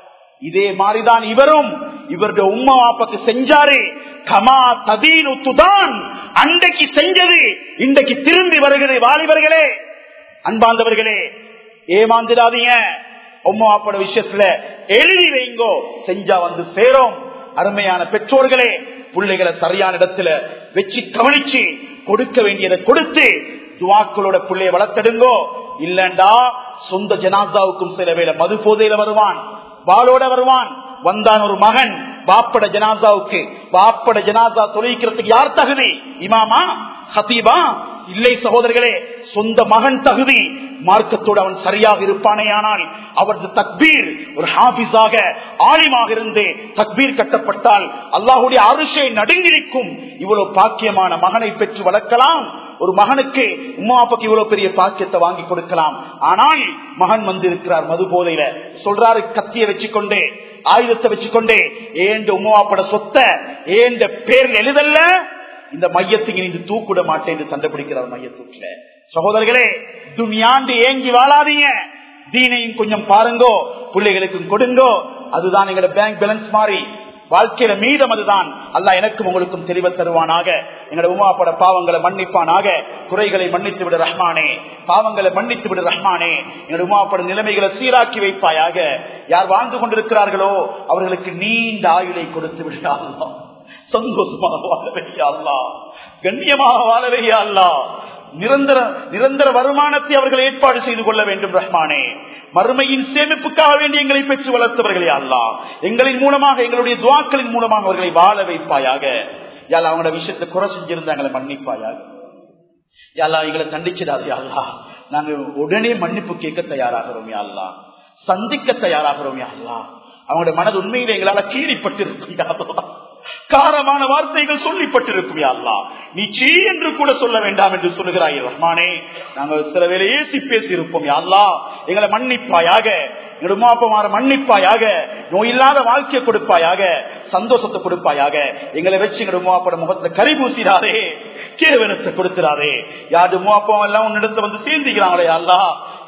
இதே மாதிரிதான் இவரும் இவருடைய உம்மா வாப்பாக்கு செஞ்சாரு. கமா ததீனு துதான், அன்றைக்கு செஞ்சது இன்றைக்கு திரும்பி வருகிறது. வாலிபர்களே, அன்பாந்தவர்களே, ஏமாந்துடாதீங்க. உம்மா வாப்போட விஷயத்துல எழுதி வைங்கோ, செஞ்சா வந்து சேரும். அருமையான பெற்றோர்களே, பிள்ளைகளை சரியான இடத்துல வச்சு கவனிச்சு கொடுக்க வேண்டியதை கொடுத்து துவாக்களோட பிள்ளைய வளர்த்தெடுங்கோ. இல்லண்டா சொந்த ஜனாசாவுக்கும் சில வேளை மது போதையில வருவான், வாளோட வருவான். வந்தான் ஒரு மகன் பாப்பட ஜனாசாவுக்கு, பாப்பட ஜனாசா தொழிக்கிறதுக்கு யார் தகுதி? இமாமா, ஹதீபா? இல்லை சகோதரர்களே, சொந்த மகன் தகுதி. மார்க்கத்தோடு அவன் சரியாக இருப்பானேயானால் அவரது தக்பீர் ஒரு ஹாபிஸாக ஆலிமாக இருந்து தக்பீர் கட்டப்பட்டால் அல்லாஹுடைய அரிசை நடுங்கிருக்கும். இவ்வளவு பாக்கியமான மகனை பெற்று வளர்க்கலாம். ஒரு மகனுக்கு உம்மா அப்பாக்கு இவ்வளவு பெரிய பாக்கியத்தை வாங்கி கொடுக்கலாம். ஆனால் மகன் வந்து இருக்கிறார் மது போதையில, சொல்றாரு கத்திய வச்சுக்கொண்டே ஆயுதத்தை வச்சுக்கொண்டே, ஏண்ட உம்மா அப்பாட சொத்த ஏண்ட பேர்ல எழுதல்ல, இந்த மையத்துக்கு நீங்க தூக்கிட மாட்டேன் என்று சண்டை பிடிக்கிறார் மையத்தூக்கில. சகோதரர்களே, துனியாண்டு ஏங்கி வாழாதீங்க. தீனையும் கொஞ்சம் பாருங்கோ, பிள்ளைகளுக்கும் கொடுங்கோ. அதுதான் எங்களோட பேங்க் பேலன்ஸ் மாதிரி வாழ்க்கையில மீதம். அதுதான் அல்லாஹ் எனக்கும் உங்களுக்கும் தெளிவ தருவானாக. எங்களோட உமாப்பட பாவங்களை மன்னிப்பானாக. குறைகளை மன்னித்து விடு ரஹ்மானே, பாவங்களை மன்னித்து விடு ரஹ்மானே. எங்களோட உமாப்பட நிலைமைகளை சீராக்கி வைப்பாயாக. யார் வாழ்ந்து கொண்டிருக்கிறார்களோ அவர்களுக்கு நீண்ட ஆயுளை கொடுத்து விடு அல்லாஹ். சந்தோஷமாக வாழவே அல்லாஹ், கண்ணியமாக வாழவே அல்லாஹ். நிரந்தர வருமானத்தை அவர்கள் ஏற்பாடு செய்து கொள்ள வேண்டும் ரஹ்மானே. மறுமையின் சேமிப்புக்காக வேண்டி எங்களை பெற்று வளர்த்தவர்களே அல்லாஹ், எங்களின் மூலமாக எங்களுடைய துஆக்களின் மூலமாக அவர்களை வாழ வைப்பாயாக. யாழ்லா, அவங்களோட விஷயத்தை குறை செஞ்சிருந்தா எங்களை மன்னிப்பாயாக. யாழ்லா, எங்களை தண்டிச்சிடாதே அல்லாஹ். நாங்க உடனே மன்னிப்பு கேட்க தயாராகிறோம் யா அல்லாஹ், சந்திக்க தயாராகிறோம் யா அல்லாஹ். அவங்களோட மனது உண்மையில எங்களால கீறிப்பட்டு இருக்கும் யா அல்லாஹ், காரமான வார்த்தைகள் சொல்லப்பட்டிருக்கும் யா அல்லாஹ். நீ சீ என்று கூட சொல்ல வேண்டாம் என்று சொல்லுகிறாய் ரஹ்மானே. நாங்கள் சில வேளை ஏசி பேசி இருப்போம் யா அல்லாஹ், எங்களை மன்னிப்பாயாக. நெடுமாப்பமாற மன்னிப்பாயாக. நோய் இல்லாத வாழ்க்கையை கொடுப்பாயாக, சந்தோஷத்தை கொடுப்பாயாக. எங்களை வச்சு எங்க உமாப்பட முகத்துல கறி பூசிடாதே, கேவனத்தை கொடுத்துடாதே. யாரு உமாப்பம் எல்லாம் உன்னிடத்துல வந்து சேர்ந்துக்கிறாங்களே அல்லாஹ்,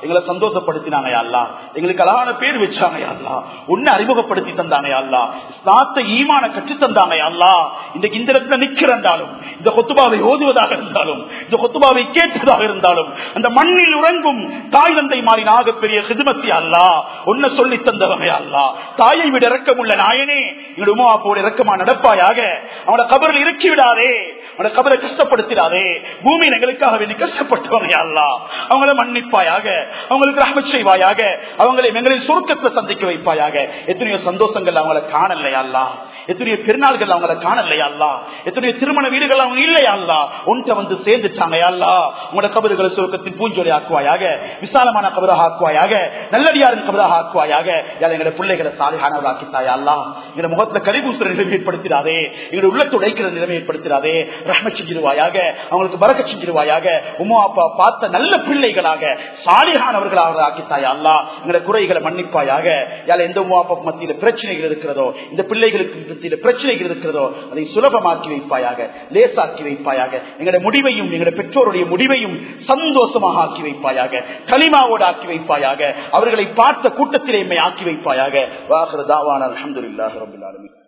எங்களை சந்தோஷப்படுத்தினாங்க யா அல்லாஹ், எங்களுக்கு அழகான பேர் வச்சாங்க யா அல்லாஹ், உன்னை அறிமுகப்படுத்தி தந்தாங்க யா அல்லாஹ், இஸ்லாத்தை ஈமான கற்று தந்தாங்க யா அல்லாஹ். இன்றைக்கு இந்த இடத்துல நிற்கிறாலும், இந்த கொத்துபாவை ஓதுவதாக இருந்தாலும், இந்த கொத்துபாவை கேட்பதாக இருந்தாலும், அந்த மண்ணில் உறங்கும் தாய் தந்தை மாறி பெரிய ஹிதுமத் யா அல்லாஹ், உன்னை சொல்லி தந்தவங்க யா அல்லாஹ். தாயை விட இரக்கமுள்ள நாயனே, எங்களுடைய உம்மா போல இரக்கமா நடப்பாயாக. அவனோட கபரில் இறக்கி விடாதே, அவனோட கபரை கஷ்டப்படுத்திடாதே. பூமியில் எங்களுக்காக வேண்டி கஷ்டப்பட்டவங்க யா அல்லாஹ், அவங்களை மன்னிப்பாயாக, அவங்களுக்கு ரஹ்மத் செய்வாயாக, அவங்களை எங்களை சுருக்கத்தில் சந்திக்க வைப்பாயாக. எத்தனையோ சந்தோஷங்கள் அவங்களை காணலையா அல்லாஹ், எத்தனையோ பெருநாள்கள் அவங்களை காணலையா அல்லாஹ், எத்தனையோ திருமண வீடுகள் அவங்க இல்லையா அல்லாஹ், ஒன்றை வந்து சேர்ந்துட்டாங்க யா அல்லாஹ். உங்களோட கபறுகளை சுருக்கத்தின் பூஞ்சொலி ஆக்குவாயாக, விசாலமான கபராக ஆக்குவாயாக, நல்லடியாரின் கபராக ஆக்குவாயாக. எங்களுடைய பிள்ளைகளை சாலிஹானவர்களாக்கித்தாயா அல்லாஹ். எங்களோட முகத்துல கரிபூசுற நிலைமை ஏற்படுத்திடாதே, எங்களுடைய உள்ளத்தை உடைக்கிற நிலைமை ஏற்படுத்திடாதே. ரஹ்மத் செஞ்சிருவாயாக, அவங்களுக்கு பரக்கத் செஞ்சிருவாயாக. உம்மா அப்பா பார்த்த நல்ல பிள்ளைகளாக சாலிஹானவர்களாக ஆக்கித்தாயா அல்லாஹ். எங்களுடைய குறைகளை மன்னிப்பாயாக. எந்த உம்மா அப்பா மத்தியில பிரச்சனைகள் இருக்கிறதோ, இந்த பிள்ளைகளுக்கு பிரச்சனைகள் இருக்கிறதோ, அதை சுலபமாக்கி வைப்பாயாக, லேசாக்கி வைப்பாயாக. எங்களுடைய முடிவையும் எங்களுடைய பெற்றோருடைய முடிவையும் சந்தோஷமாக ஆக்கி வைப்பாயாக, கலிமாவோடு ஆக்கி வைப்பாயாக. அவர்களை பார்த்த கூட்டத்திலே ஆக்கி வைப்பாயாக. வாஹிரு தாவானா அல்ஹம்துலில்லாஹி ரப்பில் ஆலமீன்.